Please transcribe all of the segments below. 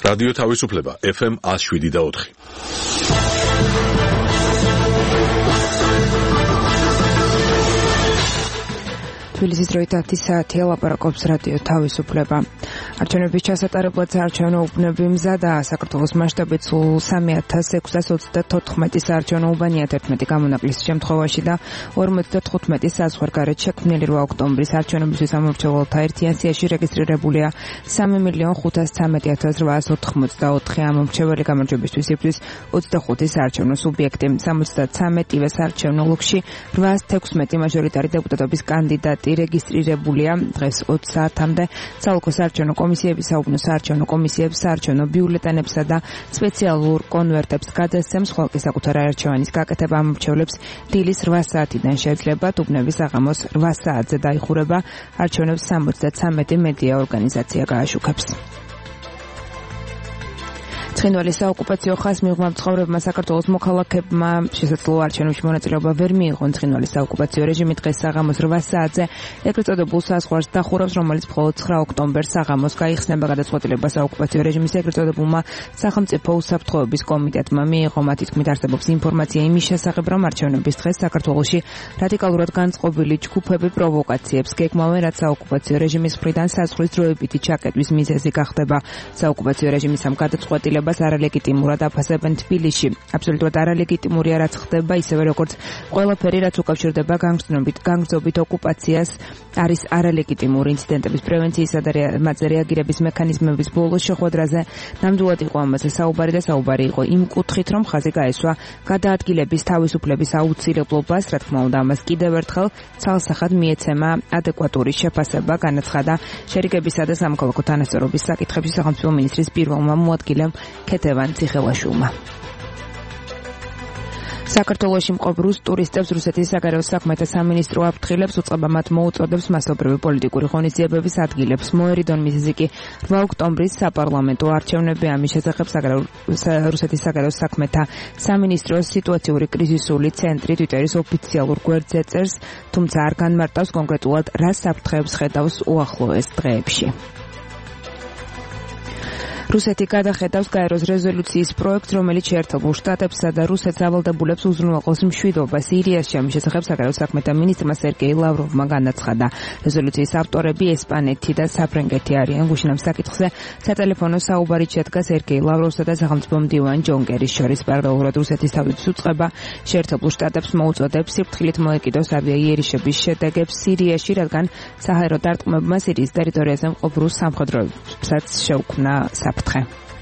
რადიო თავისუფლება FM 107.4. თბილისის დროით 10 საათია, ლაპარაკობს რადიო თავისუფლება. არჩევნების ჩასატარებლად საარჩევნო უბნები მზადაა. საქართველოს მასშტაბით სულ 3634 საარჩევნო უბანია 11 გამონაკლისის შემთხვევაში და 55 საზღვარგარეთ შექმნილი 8 ოქტომბრის არჩევნებისთვის ამომრჩეველთა ერთიან სიაში რეგისტრირებულია 3,513,884 ამომრჩეველი. გამარჯვებისთვის იბრძვის 25 საარჩევნო სუბიექტი. 73-ივე საარჩევნო ოლქში 816 მაჟორიტარი დეპუტატობის კანდიდატი რეგისტრირებულია. დღეს 20 საათამდე საოლქო საარჩევნო კომისიების, საუბნო საარჩევნო კომისიებს, საარჩევნო ბიულეტენებსა და სპეციალურ კონვერტებს გადასცემს. ხვალკი საკუთარ არჩევანის გაკეთება ამომრჩევლებს დილის 8 საათიდან შეეძლება. უბნები საღამოს 8 საათზე დაიხურება. არჩევნებს 73 მედია ორგანიზაცია გააშუქებს. ცხინვალის საოკუპაციო ხაზს მიღმა მცხოვრებმა საქართველოს მოქალაქეებმა შესაძლოა არჩევნებში მონაწილეობა ვერ მიიღონ. ცხინვალის საოკუპაციო რეჟიმი დღეს საღამოს 8 საათზე ეგრეთ წოდებულ საზღვარს დახურავს, რომელიც მხოლოდ 9 ოქტომბერს საღამოს გაიხსნება. გადაწყვეტილება საოკუპაციო რეჟიმის ეგრეთ წოდებულმა სახელმწიფო უსაფრთხოების კომიტეტმა მიიღო. მათი თქმით, არსებობს ინფორმაცია იმის შესახებ, რომ არჩევნების დღეს საქართველოში რადიკალურად განწყობილი ჯგუფები პროვოკაციებს გეგმავენ, რაც საოკუპაციო რეჟიმის მხრიდან საზღვრის დროებითი ჩაკეტვის მიზეზი გახდება. საოკუპაციო რეჟიმის ამ გადაწყვეტილებას არალეგიტიმურად აფასებენ თბილისში. აბსოლუტურად არალეგიტიმურია, რაც ხდება, ისევე როგორც ყველაფერი, რაც უკავშირდება განგრძობით ოკუპაციას, არის არალეგიტიმური. ინციდენტების პრევენციისა და მათზე რეაგირების მექანიზმების ბოლოს შეხვედრაზე ნამდვილად იყო ამაზე საუბარი და საუბარი იყო იმ კუთხით, რომ ხაზი გაესვა გადაადგილების თავისუფლების აუცილებლობას. რა თქმა უნდა, ამას კიდევ ერთხელ ცალსახად მიეცემა ადეკვატური შეფასება, განაცხადა შერიგებისა და სამოქალაქო თანასწორობის საკითხებში სახელმწიფო მინისტრის პირველმა მოადგილემ ქეთევან ციხელაშვილმა. საქართველოში მყოფ რუს ტურისტებს რუსეთის საგარეო საქმეთა სამინისტრო აფრთხილებს, უწყება მათ მოუწოდებს მასობრივი პოლიტიკური ღონისძიებების ადგილებს. მოერიდონ მიზეზი კი 8 ოქტომბრის საპარლამენტო არჩევნები. ამის შესახებ რუსეთის საგარეო საქმეთა სამინისტროს სიტუაციური კრიზისული ცენტრი ტვიტერის ოფიციალურ გვერდზე წერს, თუმცა არ განმარტავს კონკრეტულად რა საფრთხეებს ხედავს უახლოეს დღეებში. რუსეთი გადახედავს გაეროს რეზოლუციის პროექტს, რომელიც შეერთებულ შტატებსა და რუსეთს ავალდებულებს უზრუნველყოს მშვიდობა სირიაში. ამის შესახებ საგარეო საქმეთა მინისტრმა სერგეი ლავროვმა განაცხადა. რეზოლუციის ავტორები ესპანეთი და საფრანგეთი არიან. გუშინ ამ საკითხზე სატელეფონო საუბარი შედგა სერგეი ლავროვსა და სახელმწიფო მდივან ჯონ კერის შორის. პარალელურად რუსეთის თავდაცვის უწყება შეერთებულ შტატებს მოუწოდებს სიფრთხილით მოეკიდოს ავიაიერიშების შედეგებს სირიაში, რადგან საჰაერო დარტყმებმა სირიის ტერიტორიაზე მყოფ რუს სამხედროებსაც შეუქმნა საფრთხე.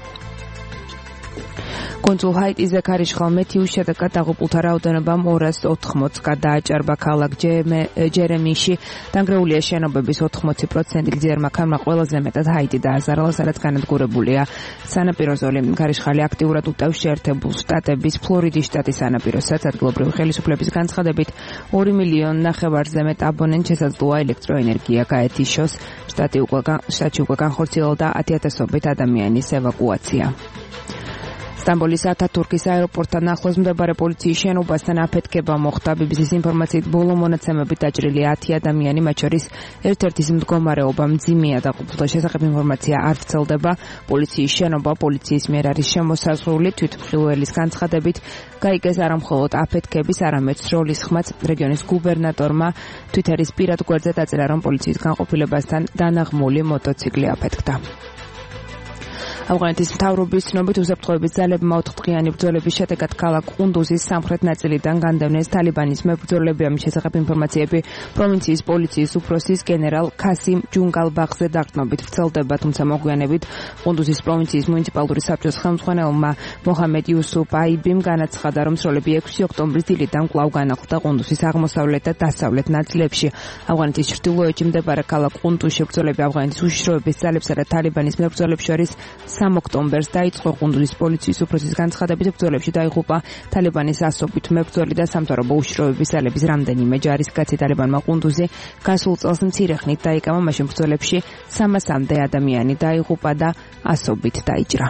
კონსულ ჰაიტიზე ქარიშხალ მეთიუს შედეგად დაღუპულთა რაოდენობამ 280 გადააჭარბა. ქალაქ ჯერემიში დანგრეულია შენობების 80%. გრძიერმა ქარმა ყველაზე მეტად ჰაიტი დააზარალა, სადაც განადგურებულია სანაპირო ზოლი. ქარიშხალი აქტიურად უტევს შეერთებულ შტატების ფლორიდის შტატის სანაპიროსაც. ადგილობრივი ხელისუფლების განცხადებით 2,5 მილიონზე მეტ აბონენტს შესაძლოა ელექტროენერგია გაეთიშოს. შტატში უკვე განხორციელდა 10,000-ობით ადამიანის ევაკუაცია. სტამბოლის ათათურქის აეროპორტთან ახლოს მდებარე პოლიციის შენობასთან აფეთქება მოხდა. BBC-ის ინფორმაციით ბოლო მონაცემებით დაჭრილია 10 ადამიანი, მათ შორის ერთ-ერთის მდგომარეობა მძიმეა. დაღუპულთა შესახებ ინფორმაცია არ ვრცელდება. პოლიციის შენობა პოლიციის მიერ არის შემოსაზღვრული. თვითმხილველის განცხადებით გაიგეს არა მხოლოდ აფეთქების, არამედ სროლის ხმაც. რეგიონის გუბერნატორმა თვიტერის პირად გვერდზე დაწერა, რომ პოლიციის განყოფილებასთან დანაღმული მოტოციკლი აფეთქდა. ავღანეთის მთავრობის ცნობით უსაფრთხოების ძალებმა 4-დღიანი ბრძოლების შედეგად ქალაქ ყუნდუზის სამხრეთ ნაწილიდან განდევნეს თალიბანის მებრძოლები. ამის შესახებ ინფორმაციები პროვინციის პოლიციის უფროსის გენერალ ქასიმ ჯუნგალბახზე დარტყმობით ვრცელდება, თუმცა მოგვიანებით ყუნდუზის პროვინციის მუნიციპალური საბჭოს ხელმძღვანელმა მოჰამედ იუსუფ აიბიმ განაცხადა, რომ სროლები 6 ოქტომბრის დილიდან კვლავ განახლდა ყუნდუზის აღმოსავლეთ და დასავლეთ ნაწილებში. ავღანეთის ჩრდილოეთში მდებარე ქალაქ ყუნდუზში ბრძოლები ავღანეთის უშიშროების ძალებსა და თალიბანის მებრძოლებს შორის 3 ოქტომბერს დაიწყო. ყუნდუზის პოლიციის უფროსის განცხადებით ბრძოლებში დაიღუპა თალიბანის ასობით მებრძოლი და სამთავრობო უშიშროების ძალების რამდენიმე ჯარისკაცი. თალიბანმა ყუნდუზი გასულ წელს მცირე ხნით დაიკავა, მაშინ ბრძოლებში 300-მდე ადამიანი დაიღუპა და ასობით დაიჭრა.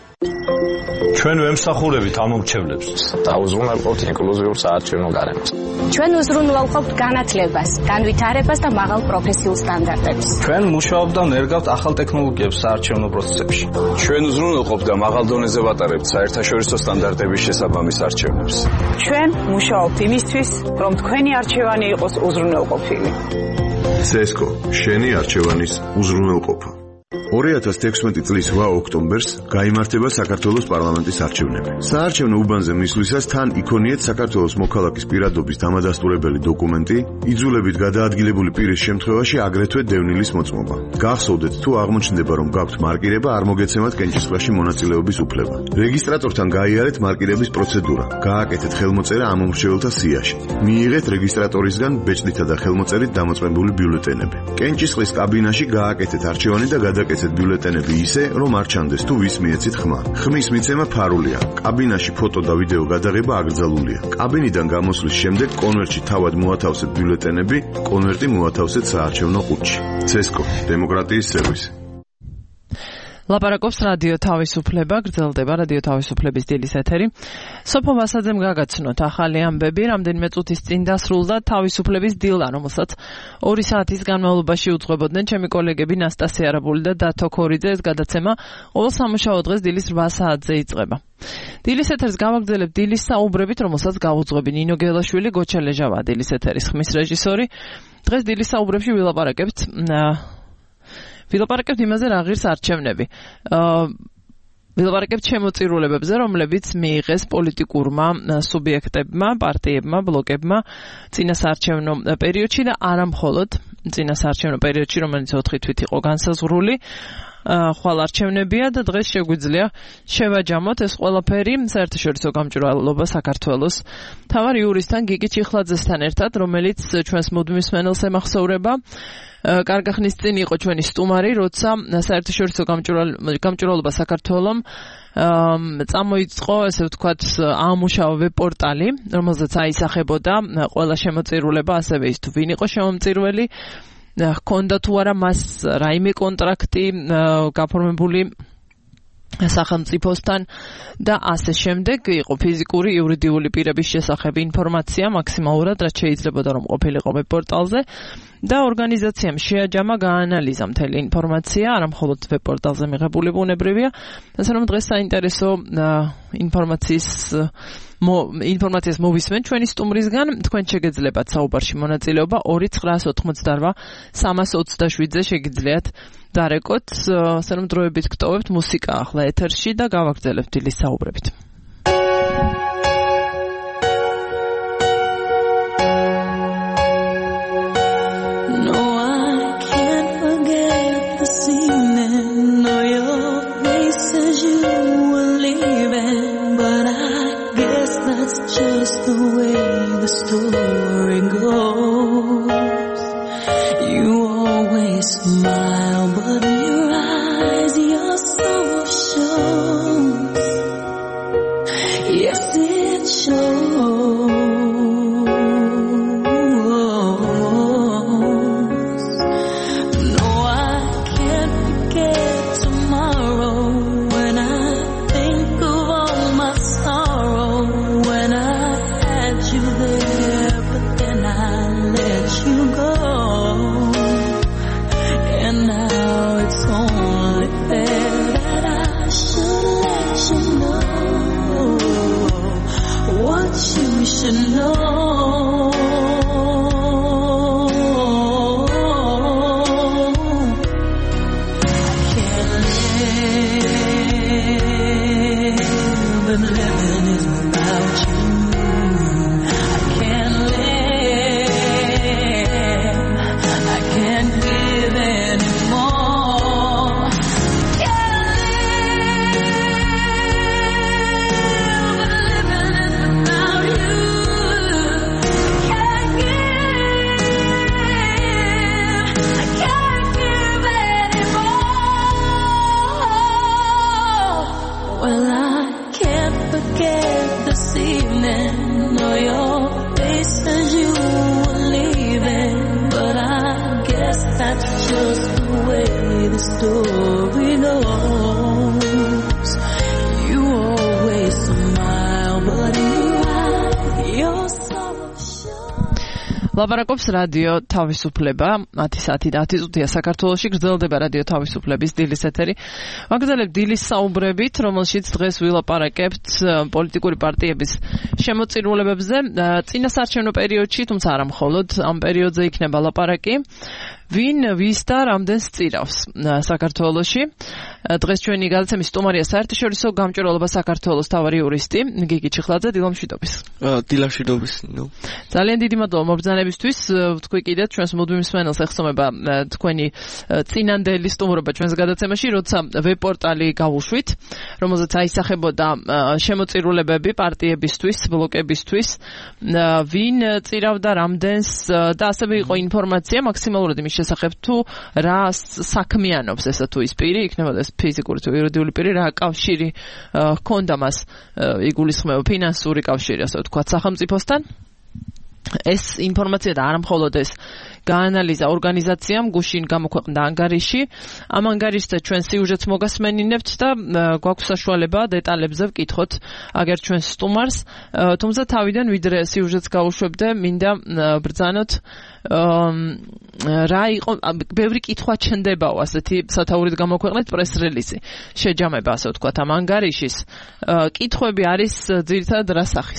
ჩვენ ვემსახურებით ამომრჩევლებს. დაუზღუნავთ ინკლუზიურ საარჩევნო გარემოს. ჩვენ უზრუნველყოფთ განათლებას, განვითარებას და მაღალ პროფესიულ სტანდარტებს. ჩვენ მუშაობთ და ნერგავთ ახალ ტექნოლოგიებს საარჩევნო პროცესებში. ჩვენ უზრუნველყოფთ და მაღალ დონეზე ვატარებთ საერთაშორისო სტანდარტების შესაბამის არჩევნებს. ჩვენ მუშაობთ იმისთვის, რომ თქვენი არჩევანი იყოს უზრუნველყოფილი. CESCO, შენი არჩევანის უზრუნველყოფა. 2016 წლის 8 ოქტომბერს გაიმართება საქართველოს პარლამენტის არჩევნები. საარჩევნო უბანზე მისვლისას თან იქონიეთ საქართველოს მოქალაქის პირადობის დამადასტურებელი დოკუმენტი, იძულებით გადაადგილებული პირის შემთხვევაში აგრეთვე დევნილის მოწმობა. გახსოვდეთ, თუ აღმოჩნდება, რომ გაქვთ მარკირება, არ მოგეცემათ კენჭისყრაში მონაწილეობის უფლება. რეგისტრატორთან გაიარეთ მარკირების პროცედურა, გააკეთეთ ხელმოწერა ამ მომრჩეველთა სიაში. მიიღეთ რეგისტრატორისგან ბეჭდითა და ხელმოწერით დამოწმებული ბიულეტენები. კენჭისყრის კაბინაში გააკეთეთ არჩევანი და გადაკეთეთ ბიულეტენები ისე, რომ არ ჩანდეს თუ ვის მიეცით ხმა. ხმის მიცემა ფარულია. კაბინაში ფოტო და ვიდეო გადაღება აკრძალულია. კაბინიდან გამოსვლის შემდეგ კონვერტში თავად მოათავსეთ ბიულეტენები, კონვერტი მოათავსეთ საარჩევნო ყუთში. CESCO, დემოკრატიის სერვისი. ლაპარაკობს რადიო თავისუფლება, გრძელდება რადიო თავისუფლების დილის ეთერი. სოფო ვასაძემ გაგაცნოთ ახალი ამბები, რამდენიმე წუთის წინ დასრულდა თავისუფლების დილა, რომელსაც 2 საათის განმავლობაში უძღვებოდნენ ჩემი კოლეგები ნასტასია არაბული და დათო ქორიძე. ეს გადაცემა ყოველ სამუშაო დღეს დილის 8 საათზე იწყება. დილის ეთერს გავაგრძელებ დილის საუბრებით, რომელსაც გავუძღვები ნინო გელაშვილი, გოჩა ლეჟავა, დილის ეთერის ხმის რეჟისორი. დღეს დილის საუბრებში ვილაპარაკებთ იმაზე, რა ღირს არჩევნები. ვილაპარაკებთ შემოწირულებებზე, რომლებიც მიიღეს პოლიტიკურმა სუბიექტებმა, პარტიებმა, ბლოკებმა წინასაარჩევნო პერიოდში და არა მხოლოდ წინასაარჩევნო პერიოდში, რომელიც 4 თვით იყო განსაზღვრული. ხვალ არჩევნებია და დღეს შეგვიძლია შევაჯამოთ ეს ყველაფერი საერთაშორისო გამჭვირვალობა საქართველოს მთავარ იურისტთან გიგი ჩიხლაძესთან ერთად, რომელიც ჩვენს მუდმივ მსმენელს ემახსოვრება. კარგა ხნის წინ იყო ჩვენი სტუმარი, როცა საერთაშორისო გამჭვირვალობა საქართველოს წამოიწყო, ესე ვთქვათ, ამუშავა ვებ-პორტალი, რომელზეც აისახებოდა ყველა შემოწირულება, ასევე ის თუ ვინ იყო შემომწირველი, ჰქონდა თუ არა მას რაიმე კონტრაქტი გაფორმებული სახელმწიფოსთან და ასე შემდეგ. იყო ფიზიკური, იურიდიული პირების შესახებ ინფორმაცია მაქსიმალურად, რაც შეიძლებოდა რომ ყოფილიყო ვებ-პორტალზე და ორგანიზაციამ შეაჯამა გაანალიზა მთელი ინფორმაცია, არა მხოლოდ ვებ-პორტალზე მიღებული ბუნებრივია, ასე რომ დღეს საინტერესო ინფორმაციას მოვისმენ ჩვენი სტუმრისგან. თქვენ შეგეძლებათ საუბარში მონაწილეობა 2988 327-ზე შეგიძლიათ დარეკოთ, ასე რომ დროებით გტოვებთ მუსიკა ახლა ეთერში და გავაგრძელებთ დილის საუბრებით. Just the way the story goes. You always smile, but in your eyes your soul shows. Yes, it shows. No, I can't forget tomorrow when I think of all my sorrow. But then I let you go, and now it's only fair that I should let you know what you should know. I can't live, and living is without you. Just the way the story goes. You always smile, but in your eyes your sorrow shows. ლაპარაკობს რადიო თავისუფლება 10 საათი და 10 წუთია საქართველოში გრძელდება რადიო თავისუფლების დილის ეთერი. ვაგრძელებთ დილის საუბრებით, რომელშიც დღეს ვილაპარაკებთ პოლიტიკური პარტიების შემოწირულობებზე წინასაარჩევნო პერიოდში, თუმცა არა მხოლოდ ამ პერიოდზე იქნება ლაპარაკი. ვინ ვის და რამდენს წირავს საქართველოში. დღეს ჩვენი გადაცემის სტუმარია საერთაშორისო გამჭვირვალობა საქართველოს მთავარი იურისტი გიგი ჩიხლაძე. დილამშვიდობის. დილამშვიდობის. ძალიან დიდი მადლობა მობრძანებისთვის. თქვი კიდე ჩვენს მუდმივ მსმენელს ეხსომება თქვენი წინანდელი სტუმრობა ჩვენს გადაცემაში, როცა ვებ-პორტალი გავუშვით, რომელზეც აისახებოდა შემოწირულობები პარტიებისთვის, ბლოკებისთვის, ვინ წირავდა რამდენს და ასევე იყო ინფორმაცია მაქსიმალურად იმის შესახებ თუ რა საქმიანობს ესა თუ ის პირი, იქნებოდა ეს ფიზიკური თუ იურიდიული პირი, რა კავშირი ჰქონდა მას, იგულისხმება ფინანსური კავშირი, ასე ვთქვათ, სახელმწიფოსთან. ეს ინფორმაცია და არა მხოლოდ ეს გაანალიზა ორგანიზაციამ, გუშინ გამოქვეყნდა ანგარიში. ამ ანგარიშზე ჩვენ სიუჟეტს მოგასმენინებთ და გვაქვს საშუალება დეტალებზე ვკითხოთ აგერ ჩვენს სტუმარს. თუმცა თავიდან ვიდრე სიუჟეტს გავუშვებდე, მინდა ბრძანოთ რა იყო, ბევრი კითხვა ჩნდებაო, ასეთი სათაურით გამოქვეყნეთ პრეს-რელიზი. შეჯამება, ასე ვთქვათ, ამ ანგარიშის. კითხვები არის ძირითადად რა სახის?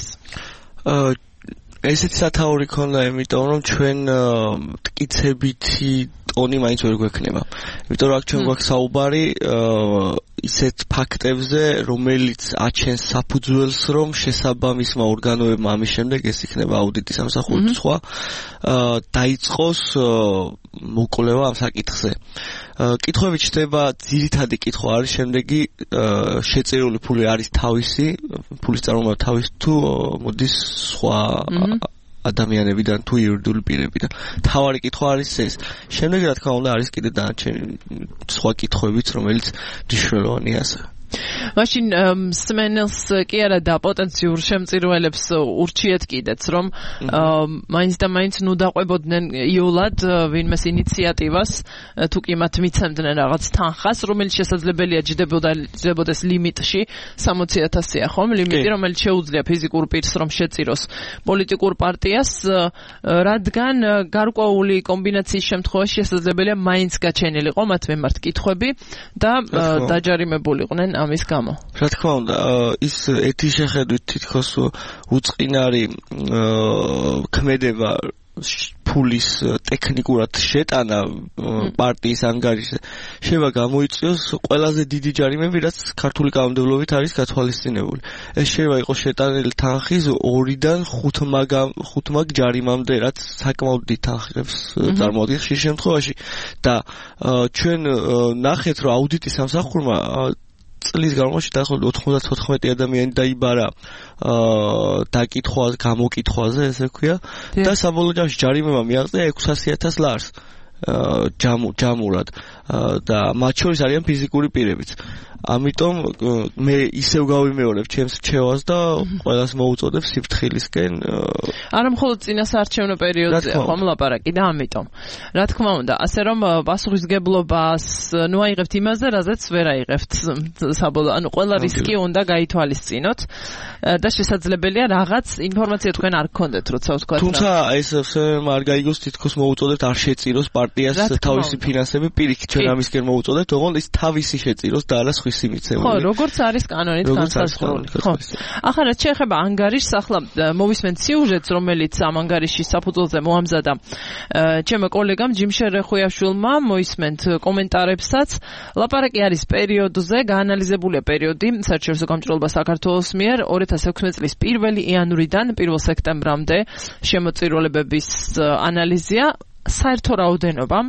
ესეთი სათაური ქონდა, იმიტომ რომ ჩვენ მტკიცებითი ტონი მაინც ვერ გვექნება. იმიტომ რომ აქ ჩვენ გვაქვს საუბარი ისეთ ფაქტებზე, რომელიც აჩენს საფუძველს, რომ შესაბამისმა ორგანოებმა ამის შემდეგ ეს იქნება აუდიტის სამსახური თუ სხვა დაიწყოს მოკვლევა ამ საკითხზე. კითხვები ჩნდება, ძირითადი კითხვა არის შემდეგი, შეწირული ფული არის თავისი, ფულის წარმოება თავისი თუ მოდის სხვა ადამიანებიდან თუ იურიდიული პირებიდან. თავარი კითხვა არის ეს. შემდეგ რა თქმა უნდა არის კიდე დანარჩენი სხვა კითხვებიც, რომელიც მნიშვნელოვანია ასე. მაშინ მსმენელს კი არა და პოტენციურ შემწირველებს ურჩიეთ კიდეც, რომ მაინც და მაინც ნუ დაყვებოდნენ იოლად ვინმეს ინიციატივას, თუ კი მათ მიცემდნენ რაღაც თანხას, რომელიც შესაძლებელია ჯდებოდეს ლიმიტში 60,000-ია, ხომ? ლიმიტი, რომელიც შეუძლია ფიზიკურ პირს რომ შეწიროს პოლიტიკურ პარტიას, რადგან გარკვეული კომბინაციის შემთხვევაში შესაძლებელია მაინც გაჩენილიყო მათ მიმართ კითხვები და დაჯარიმებულიყვნენ ამის გამო. რა თქმა უნდა, ის ერთი შეხედვით თითქოს უწყინარი ქმედება ფულის ტექნიკურად შეტანა პარტიის ანგარიშზე შევა გამოიწვიოს ყველაზე დიდი ჯარიმები, რაც ქართული კანონმდებლობით არის გათვალისწინებული. ეს შევა იყოს შეტანილი თანხის 2-დან 5 მაგ ჯარიმამდე, რაც საკმაოდ დიდ თანხებს წარმოადგენს ხშირ შემთხვევაში და ჩვენ ნახეთ, რომ აუდიტის სამსახურმა წლის განმავლობაში დაახლოებით 94 ადამიანი დაიბარა დაკითხვაზე, გამოკითხვაზე, ესე ვქვია, და საბოლოო ჯამში ჯარიმება მიაღწია 600,000 ლარს ჯამურად და მათ შორის არიან ფიზიკური პირებიც. ამიტომ მე ისევ გავიმეორებ ჩემს რჩევას და ყველას მოუწოდებ სიფრთხილისკენ. არა მხოლოდ წინასაარჩევნო პერიოდზე ხომ ლაპარაკი და ამიტომ. რა თქმა უნდა, ასე რომ პასუხისგებლობას ნუ აიღებთ იმაზე, რაზეც ვერ აიღებთ საბოლოო. ანუ ყველა რისკი უნდა გაითვალისწინოთ და შესაძლებელია რაღაც ინფორმაცია თქვენ არ გქონდეთ, როცა ვთქვათ. თუმცა ეს არ გაიგოს, თითქოს მოუწოდეთ არ შეწიროს პარტიას თავისი ფინანსები პირიქით, ჩვენ ამისკენ მოუწოდეთ, თუმცა ის თავისი შეწიროს და არა სხვისი მიცემული. ხო, როგორც არის კანონით განსაზღვრული. ხო. ახლა რაც შეეხება ანგარიშს, ახლა მოვისმენთ სიუჟეტს, რომელიც ამ ანგარიშის საფუძველზე მოამზადა ჩემო კოლეგამ ჯიმშერ რეხუიაშვილმა, მოისმენთ კომენტარებსაც. ლაპარაკი არის პერიოდზე, გაანალიზებულია პერიოდი საერთაშორისო გამჭვირვალობა საქართველოს მიერ 2016 წლის 1 იანვრიდან 1 სექტემბრამდე შემოწირულობების ანალიზია. საერთო რაოდენობამ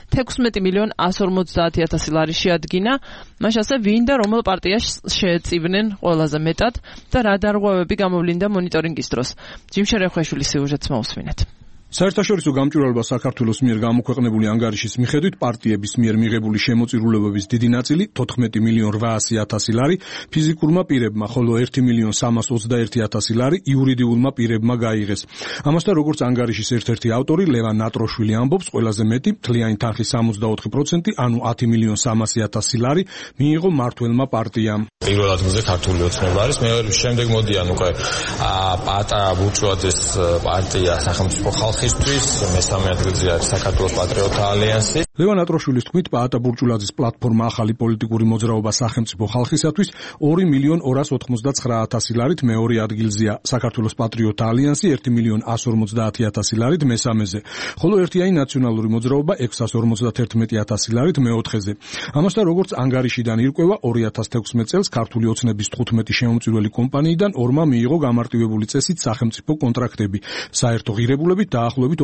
16,150,000 ლარი შეადგინა. მაშ ასე ვინ და რომელ პარტიას შეეწივნენ ყველაზე მეტად და რა დარღვევები გამოვლინდა მონიტორინგის დროს. ჯიმშერ რეხუიაშვილის სიუჟეტს მოვსმინეთ. საერთაშორისო გამჭვირვალობა საქართველოს მიერ გამოქვეყნებული ანგარიშის მიხედვით პარტიების მიერ მიღებული შემოწირულობების დიდი ნაწილი 14,800,000 ლარი ფიზიკურმა პირებმა, ხოლო 1,321,000 ლარი იურიდიულმა პირებმა გაიღეს. ამასთან, როგორც ანგარიშის ერთ-ერთი ავტორი ლევან ნატროშვილი ამბობს, ყველაზე მეტი მთლიანი თანხის 64%, ანუ 10,300,000 ლარი მიიღო მმართველმა პარტიამ. პირველ ადგილზე ქართული ოცნება არის, შემდეგ მოდიან უკვე პატარა ბურჟუაზიის პარტია სახელმწიფო ხალხი ხალხისთვის, მესამე ადგილზე არის საქართველოს პატრიოტთა ალიანსი. ლევან ატროშვილის თქმით, პაატა ბურჭულაძის პლატფორმა ახალი პოლიტიკური მოძრაობა სახელმწიფო ხალხისათვის 2.299.000 ლარით მეორე ადგილზეა. საქართველოს პატრიოტთა ალიანსი 1.150.000 ლარით მესამეზე, ხოლო ერთიანი ნაციონალური მოძრაობა 651.000 ლარით მეოთხეზე. ამასთან, როგორც ანგარიშიდან ირკვევა, 2016 წელს ქართული ოცნების 15 შემომწირველი კომპანიიდან ორმა მიიღო გამარტივებული წესით სახელმწიფო კონტრაქტები. საერთო ღირებულებით დაახლოებით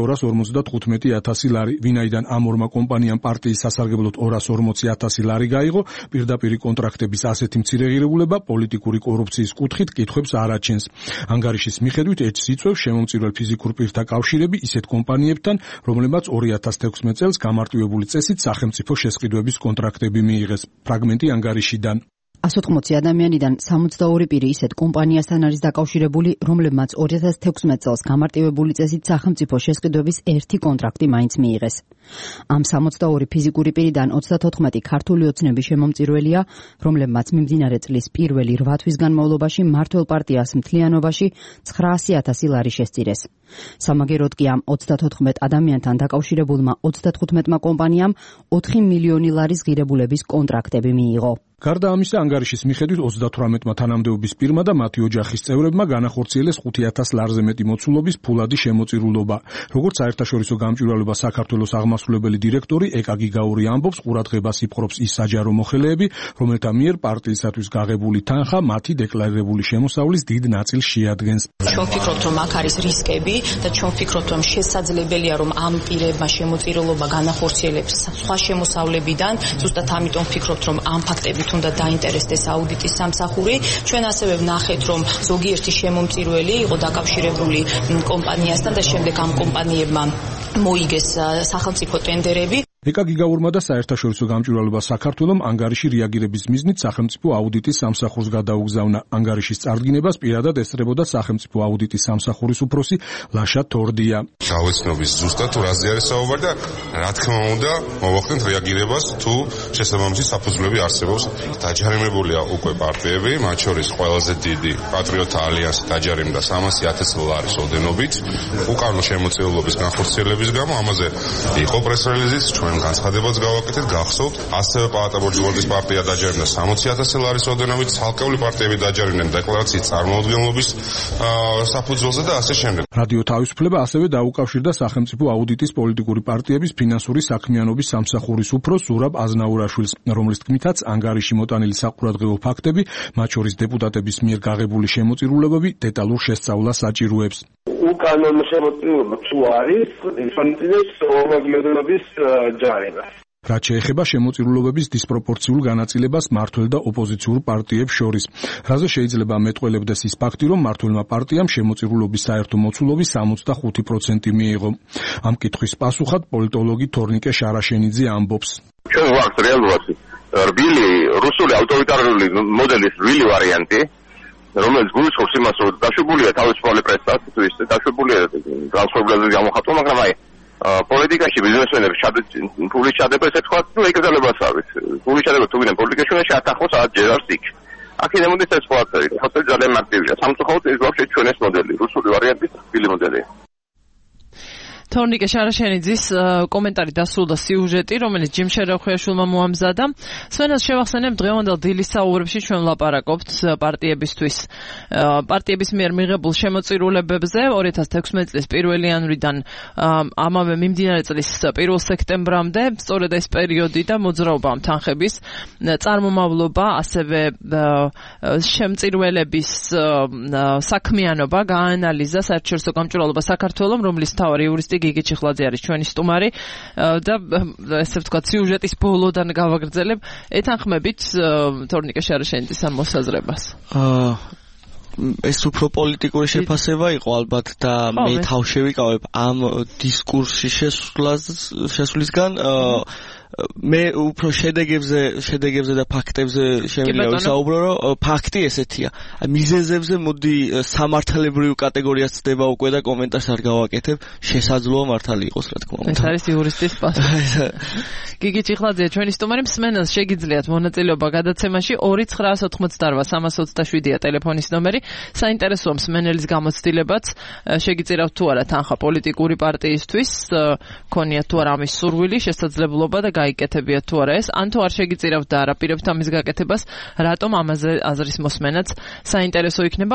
255.000 ლარი, ვინაიდან ამ ორმა კომპანიამ პარტიის სასარგებლოდ 240.000 ლარი გაიღო, პირდაპირი კონტრაქტების ასეთი მცირე ღირებულება პოლიტიკური კორუფციის კუთხით კითხვებს არ აჩენს. ანგარიშის მიხედვით ეჭვს იწვევს შემომწირველ ფიზიკურ პირთა კავშირები ისეთ კომპანიებთან, რომლებმაც 2016 წელს გამარტივებული წესით სახელმწიფო შესყიდვების კონტრაქტები მიიღეს. ფრაგმენტი ანგარიშიდან. 180 ადამიანიდან 62 პირი ისეთ კომპანიასთან არის დაკავშირებული, რომლებმაც 2016 წელს გამარტივებული წესით სახელმწიფო შესყიდვების ერთი კონტრაქტი მაინც მიიღეს. ამ 62 ფიზიკური პირიდან 34 ქართული ოცნების შემომწირველია, რომლებმაც მიმდინარე წლის პირველი 8 თვის განმავლობაში მმართველ პარტიას მთლიანობაში 900.000 ლარი შესწირეს. სამაგეროდ კი ამ 34 ადამიანთან დაკავშირებულმა 35 კომპანიამ 4 მილიონი ლარის ღირებულების კონტრაქტები მიიღო. გარდა ამისა, ანგარიშის მიხედვით 38 თანამდებობის პირმა და მათი ოჯახის წევრებმა განახორციელეს 5,000 ლარზე მეტი მოცულობის ფულადი შემოწირულობა. როგორც საერთაშორისო გამჭვირვალობა საქართველოს აღმასრულებელი დირექტორი ეკა გიგაური ამბობს, ყურადღებას იპყრობს ის საჯარო მოხელეები, რომელთა მიერ პარტიისათვის გაღებული თანხა მათი დეკლარირებული შემოსავლის დიდ ნაწილს შეადგენს. ჩვენ ვფიქრობთ, რომ აქ არის რისკები და ჩვენ ვფიქრობთ, რომ შესაძლებელია, რომ ამ პირებმა შემოწირულობა განახორციელებს სხვა შემოსავლებიდან, ზუსტად ამიტომ ვფიქრობთ, რომ ამ ფაქტებით უნდა დაინტერესდეს აუდიტის სამსახური. ჩვენ ასევე ვნახეთ, რომ ზოგიერთი შემომწირველი იყო დაკავშირებული კომპანიასთან და შემდეგ ამ კომპანიებმა მოიგეს სახელმწიფო ტენდერები. ეკა გიგაურმა და საერთაშორისო გამჭვირვალობა საქართველოს ანგარიში რეაგირების მიზნით სახელმწიფო აუდიტის სამსახურს გადაუგზავნა. ანგარიშის წარდგინებას პირადად ესწრებოდა სახელმწიფო აუდიტის სამსახურის უფროსი ლაშა თორდია. გავეცნობის ზუსტად თუ რაზე არის საუბარი და რა თქმა უნდა მოვახდენთ რეაგირებას თუ შესაბამისი საფუძვლები არსებობს. დაჯარიმებულია უკვე პარტიები, მათ შორის ყველაზე დიდი პატრიოტთა ალიანსი დაჯარიმდა 300.000 ლარის ოდენობით უკანონო შემოწირულობის განხორციელების გამო. ამაზე იყო პრეს-რელიზიც, ჩვენ განცხადებაც გავაკეთეთ, გახსოვთ. ასევე პაატა ბურჭულაძის პარტია დაჯარიმდა 60.000 ლარის ოდენობით, ცალკეული პარტიები დაჯარიმდნენ დეკლარაციის წარმოუდგენლობის საფუძველზე და ასე შემდეგ. რადიო თავისუფლება ასევე დაუკავშირდა სახელმწიფო აუდიტის პოლიტიკური პარტიების ფინანსური საქმიანობის სამსახურის უფროს ზურაბ აზნაურაშვილს, რომლის თქმითაც ანგარიში მოტანილი საყურადღებო ფაქტები, მათ შორის დეპუტატების მიერ გაღებული შემოწირულობები დეტალურ შესწავლას საჭიროებს. უკანონო შემოწირულობა თუ არის, ისონიტეს ორმაგლედების ჯარიმა. რაც შეეხება შემოწირულობების დისპროპორციულ განაწილებას მმართველ და ოპოზიციურ პარტიებს შორის, რაზე შეიძლება მეტყველებდეს ის ფაქტი, რომ მმართველმა პარტიამ შემოწირულობის საერთო მოცულობის 65% მიიღო. ამ კითხვის პასუხად პოლიტოლოგი თორნიკე შარაშენიძე ამბობს. ჩვენ ვართ რეალურად რბილი რუსული ავტორიტარული მოდელის რბილი ვარიანტი, რომელიც გულისხმობს იმას, რომ დაშვებულია თავისუფალი პრესა, დაშვებულია ტრანსფორმაციის გამოხატვა, მაგრამ აი პოლიტიკაში ბიზნესმენები ფულის ჩადება, ესე თქვა, ნუ ეკრძალებასავით. ფულის ჩადება თუ ვინმე პოლიტიკაში შეათანხმოს ათ ჯერ არც იქ. აქ იმოდის ეს ყველაფერი, ხოთი ძალიან მარტივია. სამწუხაროდ ეს ბავშვი ჩვენეს მოდელი, რუსული ვარიანტის რბილი მოდელია. თორნიკე შარაშენიძის კომენტარი დასრულდა სიუჟეტი, რომელიც ჯიმ შერეხვიაშვილმა მოამზადა. სვენას შევახსენებ, დღევანდელ დილის საუბრებში ჩვენ ვლაპარაკობთ პარტიების მიერ მიღებულ შემოწირულებებზე 2016 წლის 1 იანვრიდან ამავე მიმდინარე წლის 1 სექტემბრამდე, სწორედ ეს პერიოდი და მოძრაობამ თანხების წარმომავლობა, ასევე შემწირველების საქმიანობა გაანალიზა საერთაშორისო გამჭვირვალობა საქართველოს, რომლის მთავარი იურისტი გიგი ჩიხლაძე არის ჩვენი სტუმარი და ესე ვთქვათ სიუჟეტის ბოლოდან გავაგრძელებ. ეთანხმებით თორნიკე შარაშენიძის ამ მოსაზრებას? ეს უფრო პოლიტიკური შეფასება იყო ალბათ და მე თავშევიკავებ ამ დისკურსის შესვლისგან მე უფრო შედეგებზე და ფაქტებზე შემიძლია ვისაუბრო, რომ ფაქტი ესეთია. მიზეზებზე მოდი სამართლებრივ კატეგორიას ცდება უკვე და კომენტარს არ გავაკეთებ, შესაძლოა მართალი იყოს, რა თქმა უნდა. ეს არის იურისტის პასუხი. გიგი ჭიხლაძე, ჩვენი სტუმარი, მსმენელს შეგიძლიათ მონაწილეობა გადაცემაში 2988327-ია ტელეფონის ნომერი. საინტერესოა მსმენელის გამოცდილებაც, შეგიწირავთ თუ არა თანხა პოლიტიკური პარტიისთვის, ქონიათ თუ არა ამის სურვილი, შესაძლებლობა და გაიკეთებიათ თუ არა ეს, ან თუ არ შეგიწირავთ და არაპირებთ ამის გაკეთებას, რატომ ამაზე აზრის მოსმენაც საინტერესო იქნება.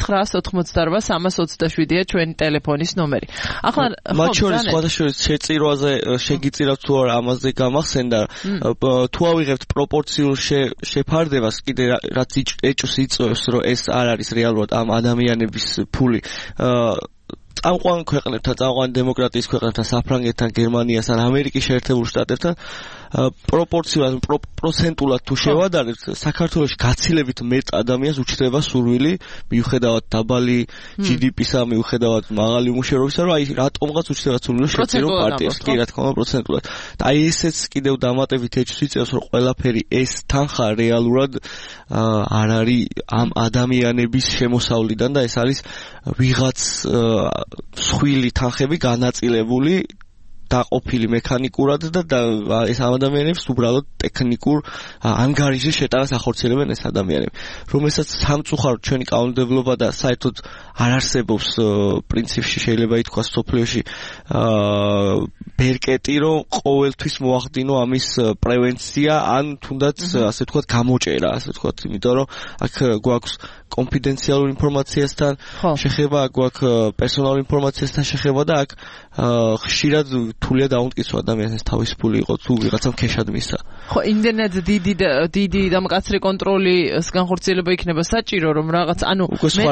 2988327-ია ჩვენი ტელეფონის ნომერი. ახლა მათ შორის სხვადასხვა შეწირვაზე შეგიწირავთ თუ არა ამაზე გამახსენდა, თუ ავიღებთ პროპორციულ შეფარდებას, კიდე რაც ეჭვს იწვევს, რომ ეს არ არის რეალურად ამ ადამიანების ფული წამყვან ქვეყნებთან, წამყვან დემოკრატიის ქვეყნებთან, საფრანგეთთან, გერმანიასთან, ამერიკის შეერთებულ შტატებთან პროპორციულად პროცენტულად თუ შევადარებთ, საქართველოში გაცილებით მეტ ადამიანს უჩნდება სურვილი, მიუხედავად დაბალი GDP-სა, მიუხედავად მაღალი უმუშევრობისა, რომ აი რატომღაც უჩნდება სურვილი შეწირო პარტიას, კი რა თქმა უნდა პროცენტულად. და აი ესეც კიდევ დამატებით ეჭვს იწევს, რომ ყველაფერი ეს თანხა რეალურად არ არის ამ ადამიანების შემოსავლიდან და ეს არის ვიღაც სხვილი თანხები განაწილებული დაყოფილი მექანიკურად და ეს ადამიანებს უბრალოდ ტექნიკურ ანგარიშზე შეტანას ახორციელებენ ეს ადამიანები, რომელსაც სამწუხაროდ ჩვენი კანონმდებლობა და საერთოდ არ არსებობს პრინციპში შეიძლება ითქვას სოფლიოში ბერკეტი, რომ ყოველთვის მოახდინო ამის პრევენცია ან თუნდაც ასე ვთქვათ გამოჭერა, ასე ვთქვათ, იმიტომ რომ აქ გვაქვს კონფიდენციალურ ინფორმაციასთან შეხება, გვაქვს პერსონალურ ინფორმაციასთან შეხება და აქ ხშირად თულია დაუმტკიცო ადამიანს თავის ფული იყო თუ ვიღაცამ ქეშად მისცა. ხო, იმდენად დიდი და მკაცრი კონტროლის განხორციელება იქნება საჭირო, რომ რაღაც, ანუ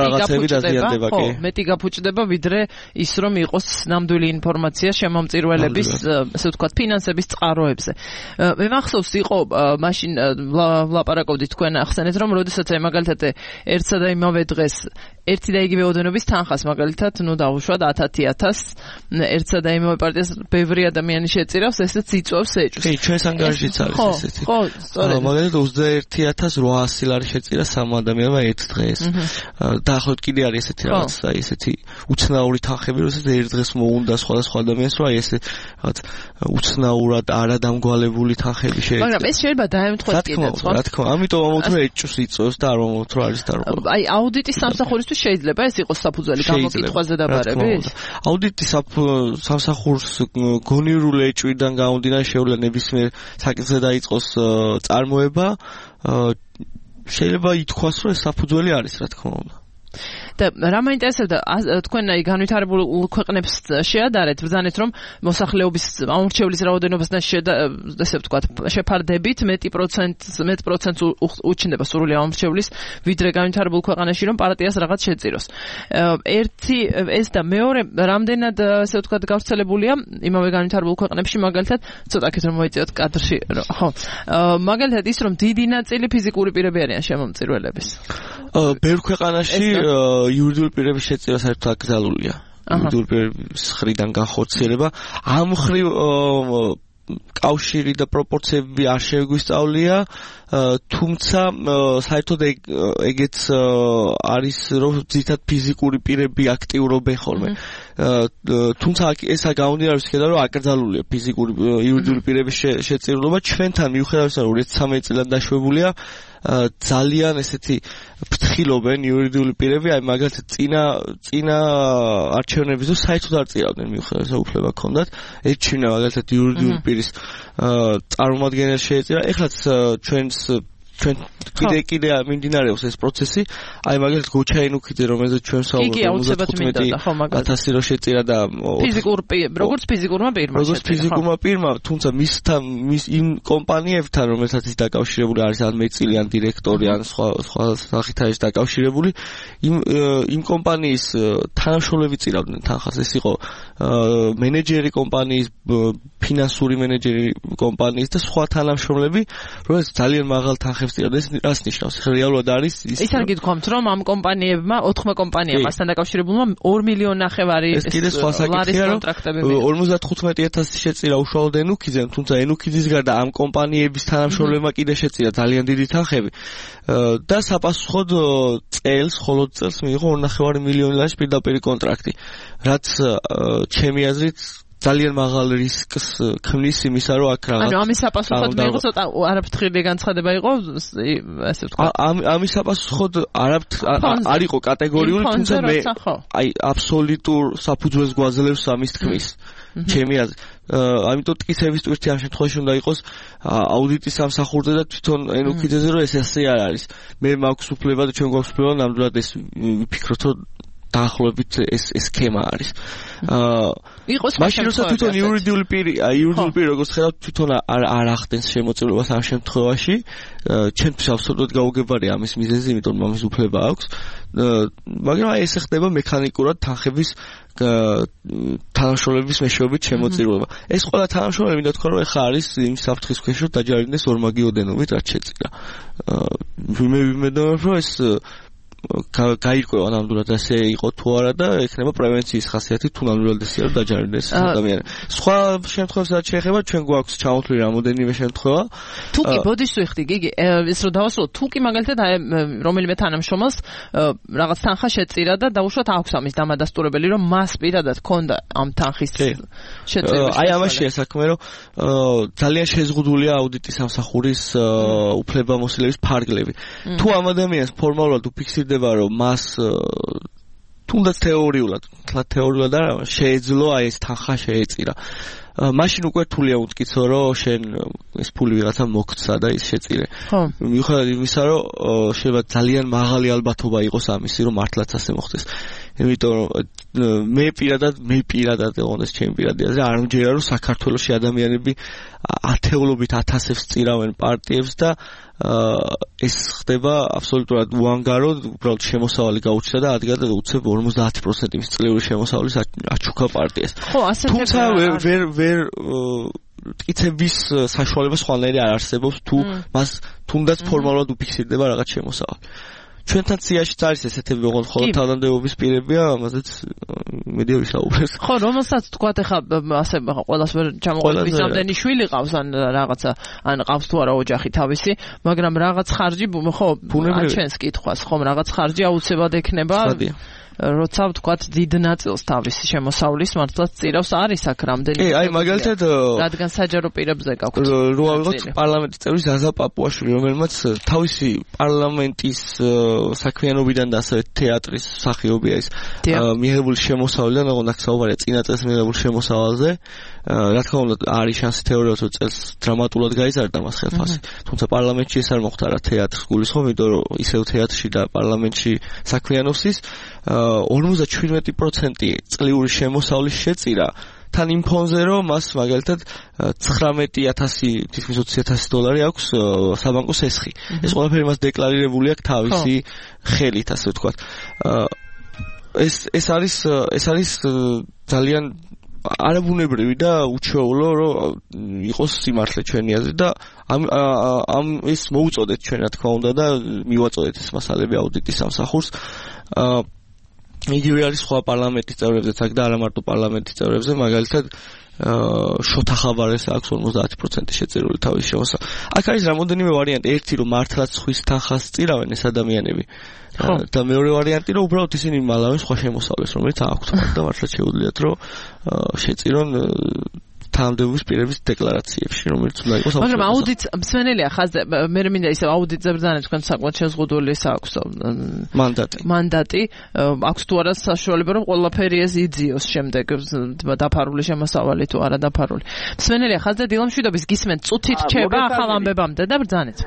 მეტი გაფუჭდება, ვიდრე ის რომ იყოს ნამდვილი ინფორმაცია შემომწირველების, ასე ვთქვათ, ფინანსების წყაროებზე. მე მახსოვს იყო მაშინ ვლაპარაკობდით თქვენ ახსენეთ, რომ როდესაც აი მაგალითად ერთსა და იმავე დღეს ერთი და იგივე ოდენობის თანხას მაგალითად, ნუ დავუშვათ 10,000 ერთსა და იმავე პარტიას ბევრი ადამიანი შეწირავს, ესეც იწვევს ეჭვს. კი, ჩვენს ანგარიშიც არის ესეთი. ხო, სწორედ. მაგალითად 21,800 ლარი შეწირა სამ ადამიანმა ერთ დღეს. დაახლოებით კიდე არის ესეთი რაღაც, აი ესეთი უცნაური თანხები, როდესაც ერთ დღეს მოუნდა სხვადასხვა ადამიანს, რომ აი ესე რაღაც უცნაურად არადამგვალებული თანხები შეეწირა. მაგრამ ეს შეიძლება დაემთხვა კიდეც, ხო? რა თქმა უნდა, ამიტომ ამოთ რომ ეჭვს იწვევს და არ მომოთ რომ არის დარღვევა. აი აუდიტის სამსახურისთვის შეიძლება ეს იყოს საფუძველი გამოკითხვაზე დაბარების? აუდიტის სამსახურს გონივრული ეჭვიდან გამომდინარე შეუძლია ნებისმიერ საკითხზე დაიწყოს წარმოება, შეიძლება ითქვას, რომ ეს საფუძველი არის, რა თქმა უნდა. და რა მაინტერესებდა, თქვენ აი განვითარებულ ქვეყნებს შეადარეთ, ბრძანეთ რომ მოსახლეობის ამორჩევლის რაოდენობასთან ესე ვთქვათ, შეფარდებით მეტ პროცენტს უჩნდება სრული ამორჩევლის, ვიდრე განვითარებულ ქვეყანაში რომ პარტიას რაღაც შეწიროს. ერთი ეს და მეორე რამდენად ესე ვთქვათ გავრცელებულია იმავე განვითარებულ ქვეყნებში, მაგალითად, ცოტაკეთ რომ მოიწევთ კადრში, ხო. მაგალითად ის რომ დიდი ნაწილი ფიზიკური პირები არიან შემომწირველების. ბევრ ქვეყანაში იურიდიული პირების შეწირვა საერთოდ აკრძალულია. იურიდიული პირების მხრიდან განხორციელება. ამ მხრივ კავშირი და პროპორციები არ შეგვისწავლია, თუმცა საერთოდ ეგეც არის, რომ ძირითადად ფიზიკური პირები აქტიურობენ ხოლმე. თუმცა ესა გამომდინარეობს იქიდან, რომ აკრძალულია ფიზიკური იურიდიული პირების შეწირულობა. ჩვენთან მიუხედავად იმისა, რომ 13 წელად დაშვებულია, ძალიან ესეთი ფრთხილობენ იურიდიული პირები, აი მაგალითად წინა არჩევნების დროს საერთოდ არ წირავდნენ, მიუხედავად იმისა, უფლება ჰქონდათ. ეჩვენა მაგალითად იურიდიული პირის წარმომადგენელს შეეწირა. ეხლაც ჩვენ კიდე მიმდინარეობს ეს პროცესი. აი მაგალითად გოჩაინუქიძე, რომელზეც ჩვენ საუბრობთ, 15,000 რო შეწირა და როგორც ფიზიკურმა პირმა, თუმცა მის იმ კომპანიებთან, რომელთაც ის დაკავშირებული არის, ან მეწილი, ან დირექტორი, ან სხვა სახით არის დაკავშირებული, იმ კომპანიის თანამშრომლები წირავდნენ თანხას. ეს იყო მენეჯერი კომპანიის, ფინანსური მენეჯერი კომპანიის და სხვა თანამშრომლები, რომელიც ძალიან მაღალ თანხებს წირა და ეს რას ნიშნავს? რეალურად არის ის არ გითხოვთ, რომ ამ კომპანიებმა, 4 კომპანიამ მასთან დაკავშირებულმა 2 მილიონი ნახევარი ლარის კონტრაქტები მიიღო. 55,000 შეწირა უშუალოდ ენუქიძემ, თუმცა ენუქიძის გარდა ამ კომპანიების თანამშრომლებმა კიდე შეწირა ძალიან დიდი თანხები და საფასუხოდ მხოლოდ წელს მიიღო 2,5 მილიონი ლარის პირდაპირი კონტრაქტი, რაც ჩემი აზრით ძალიან მაღალ რისკს ქმნის იმისა, რომ აქ რაღაც ამის საფასუხოდ მიიღო ცოტა არაფრთხილი განცხადება იყო, ასე ვთქვათ. ამის საფასუხოდ არ იყო კატეგორიული, თუმცა მე აბსოლუტურ საფუძველს გვაძლევს ამის თქმის. ჩემი აზრით. ამიტომ ტკიცების ტვირთი ამ შემთხვევაში უნდა იყოს აუდიტის სამსახურზე და თვითონ ენუქიძეზე, რომ ეს ასე არ არის. მე მაქვს უფლება და ჩვენ გვაქვს უფლება ნამდვილად ეს ვიფიქროთ, რომ დაახლოებით ეს სქემა არის. მაშინ როცა თვითონ იურიდიული პირი როგორც ხედავთ, თვითონ არ ახდენს შემოწირულობას ამ შემთხვევაში, ჩვენთვის აბსოლუტურად გაუგებარია ამის მიზეზი, იმიტომ რომ ამის უფლება აქვს. მაგრამ ეს ხდება მექანიკურად თანხების თანამშრომლების მეშვეობით შემოწირულობა. ეს ყველა თანამშრომელი მინდა თქვა, რომ ეხა არის იმ საფრთხის ქვეშ, რომ დაჯარიმდეს ორმაგი ოდენობით, რაც შეწირა. მე ვიმედოვნებ, რომ ეს გაირკვევა ნამდვილად ასე იყო თუ არა და ექნება პრევენციის ხასიათი თუ ნამდვილად ისე რომ დაჯარიმდეს ადამიანი. სხვა შემთხვევებს რაც შეეხება, ჩვენ გვაქვს ჩამოთვლილი რამოდენიმე შემთხვევა. თუ კი ბოდიშს ვიხდი, გიგი, ეს რომ დავასრულოთ, თუ კი მაგალითად რომელიმე თანამშრომელს რაღაც თანხა შეწირა და დაუშვათ აქვს ამის დამადასტურებელი, რომ მას პირადად ჰქონდა ამ თანხის შეწირვა. აი ამაშია საქმე, რომ ძალიან შეზღუდულია აუდიტის სამსახურის უფლებამოსილების ფარგლები. თუ ამ ადამიანს ფორმალურად უფიქსირდება, რომ მას თუნდაც თეორიულად არა, შეეძლო აი ეს თანხა შეეწირა. მაშინ უკვე რთულია უთქიცო, რომ შენ ეს ფული ვიღაცა მოგცა და ის შეწირე. მიუხედავად იმისა, რომ შეიძლება ძალიან მაღალი ალბათობა იყოს ამისი, რომ მართლაც ასე მოხდეს. იმიტომ რომ მე პირადად ეს ჩემი პირადი აზრი არ მჯერა, რომ საქართველოში ადამიანები ათეულობით ათასებს წირავენ პარტიებს და ეს ხდება აბსოლუტურად უანგარო, უბრალოდ შემოსავალი გაუჩნდა და ადგა და უცებ 50% იმის წლიური შემოსავლის აჩუქა პარტიას. თუმცა ვერ ტკიცების საშუალება სხვანაირი არ არსებობს, თუ მას თუნდაც ფორმალურად უფიქსირდება რაღაც შემოსავალი. ჩვენთან სიაშიც არის ესეთები, ოღონდ ხოლმე თანამდებობის პირებია, ამაზეც მედია ვისაუბრეს. ხო, რომელსაც თქვათ ახლა ასე ყველას ვერ ჩამოყოლებს, ვისამდენი შვილი ყავს ან რაღაცა, ან ყავს თუ არა ოჯახი თავისი, მაგრამ რაღაც ხარჯი, ხო, აჩვენს კითხვას, ხომ, რაღაც ხარჯი აუცილებლად ექნება. როცა ვთქვათ დიდ ნაწილს თავისი შემოსავლის მართლაც წირავს, არის აქ რამდენი. აი მაგალითად რადგან საჯარო პირებზე გაქვთ. რო ავიღოთ პარლამენტის წევრი ზაზა პაპუაშვილი, რომელმაც თავისი პარლამენტის საქმიანობიდან და ასევე თეატრის მსახიობია ის მიღებული შემოსავლიდან, ოღონდ აქ საუბარია წინა წელს მიღებულ შემოსავალზე. რა თქმა უნდა არის შანსი თეორიულად რომ წელს დრამატულად გაიზარდა მას ხელფასი. თუმცა პარლამენტში ეს არ მოხდა რა თეატრს გულისხმობ, იმიტომ რომ ისევ თეატრში და პარლამენტში საქმიანობს ის 57% წლიური შემოსავლის შეწირა თან იმ ფონზე, რომ მას მაგალითად 19,000 თითქმის 20,000 დოლარი აქვს საბანკო სესხი. ეს ყველაფერი მას დეკლარირებული აქვს თავისი ხელით, ასე ვთქვათ. ეს არის ძალიან არაბუნებრივი და უჩვეულო, რომ იყოს სიმართლე ჩვენი აზრით და ამ ის მოუწოდეთ ჩვენ რა თქმა უნდა და მივაწოდეთ ეს მასალები აუდიტის სამსახურს. იგივე არის სხვა პარლამენტის წევრებზეც აქ და არა მარტო პარლამენტის წევრებზე, მაგალითად შოთა ხაბარეს აქვს 50% შეწირული თავის შემოსავალი. აქ არის რამოდენიმე ვარიანტი. ერთი რომ მართლაც ხვის თანხას წირავენ ეს ადამიანები. და მეორე ვარიანტი რომ უბრალოდ ისინი მალავენ სხვა შემოსავლეს, რომელიც აქვთ და მართლაც შეუძლიათ რომ შეწირონ თანამდებობის პირების დეკლარაციებში, რომელიც უნდა იყოს. მაგრამ აუდიტს მსმენელია ხაზზე, მე მინდა ისე აუდიტზე ბრძანა თქვენ საკმაოდ შეზღუდული აქვს მანდატი, აქვს თუ არა საშუალება რომ ყველაფერი ეს იძიოს შემდეგ დაფარული შემოსავალი თუ არა დაფარული. მსმენელია ხაზზე დილამშვიდობის გისმენთ, წუთით რჩება ახალ ამბებამდე და ბრძანეთ.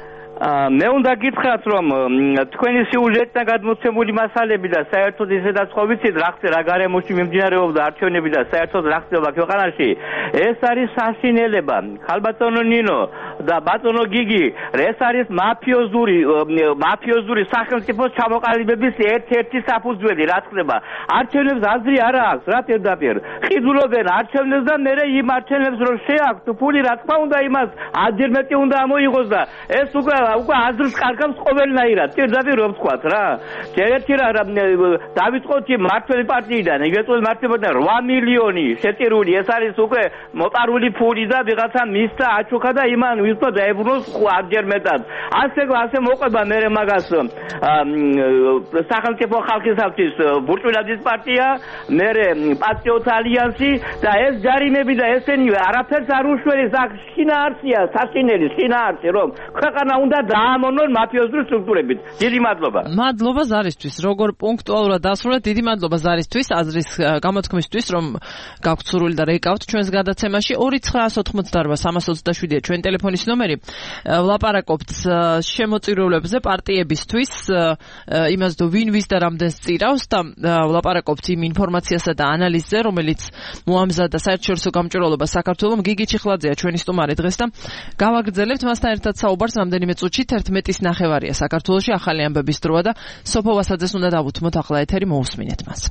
მე უნდა გითხრათ რომ თქვენი სიუჟეტიდან გადმოცემული მასალები და საერთოდ ისედაც ხო ვიცით რა გარემოში მიმდინარეობდა არჩევნები და საერთოდ რა ხდება ქვეყანაში ეს არის საშინელება ხალბატონო ნინო და ბატონო გიგი ეს არის მაფიოზური სახელმწიფოს ჩამოყალიბების ერთ-ერთი საფუძველი რა ხდება არჩევნებს აზრი არ აქვს რა პირდაპირ ხიძულობენ არჩევნებს და მე იმ არჩევნებს რომ შეაქვთ ფული რა თქმა უნდა იმას აჯერმეტი უნდა ამოიღოს და ეს უკვე აზრს კარგავს ყოველნაირად პირდაპირ რომ ვთქვათ რა ერთი რა დავიწყოთ მართლმადიდებელი პარტიიდან იგეწოდეს მართლმადიდებელი პარტიიდან 8 მილიონი შეწირული ეს არის უკვე მოპარული ფული და ვიღაცა მისცა აჩუქა და იმან ვისო დაებრუნოს აჯერმეტად ასე მოყვება მე მაგას სახელმწიფო ხალხის ბურჭულაძის პარტია მე პატრიოტ ალიანსი და ეს ჯარიმები და ესენი არაფერს არ უშველის აქ შინაარსია საშინელი შინაარსი რომ ქვეყანა უნდა დაამონონ მაფიოზური სტრუქტურებით დიდი მადლობა მადლობა ზარისთვის როგორ პუნქტუალურად დასრულეთ დიდი მადლობა ზარისთვის აზრის გამოთქმისთვის რომ გაქვთ სურვილი და რეკავთ ჩვენს გადაცემაში 2988-327-ია ჩვენ ტელეფონის ნომერი ვლაპარაკობთ შემოწირულებზე პარტიებისთვის იმას თუ ვინ ვის და რამდენს წირავს და ვლაპარაკობთ იმ ინფორმაციასა და ანალიზზე რომელიც მოამზადა საერთაშორისო გამჭვირვალობა საქართველოს გიგი ჩიხლაძეა ჩვენი სტუმარი დღეს და გავაგრძელებთ მასთან ერთად საუბარს რამდენიმე წუთში 11:30 საქართველოში ახალი ამბების დროა და სოფო ვასაძეს უნდა დავუთმოთ ახლა ეთერი მოусმინეთ მას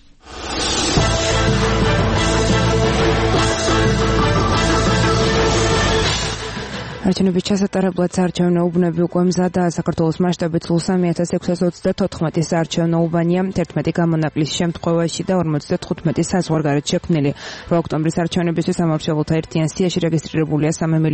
არჩევნების ჩასატარებლად საარჩევნო უბნები უკვე მზადაა საქართველოს მასშტაბით 3624 საარჩევნო უბანია 11 გამონაკლის შემთხვევაში და 55 საზღვარგარეთ შექმნილი 8 ოქტომბრის არჩევნებისთვის ამომრჩეველთა ერთიან სიაში რეგისტრირებულია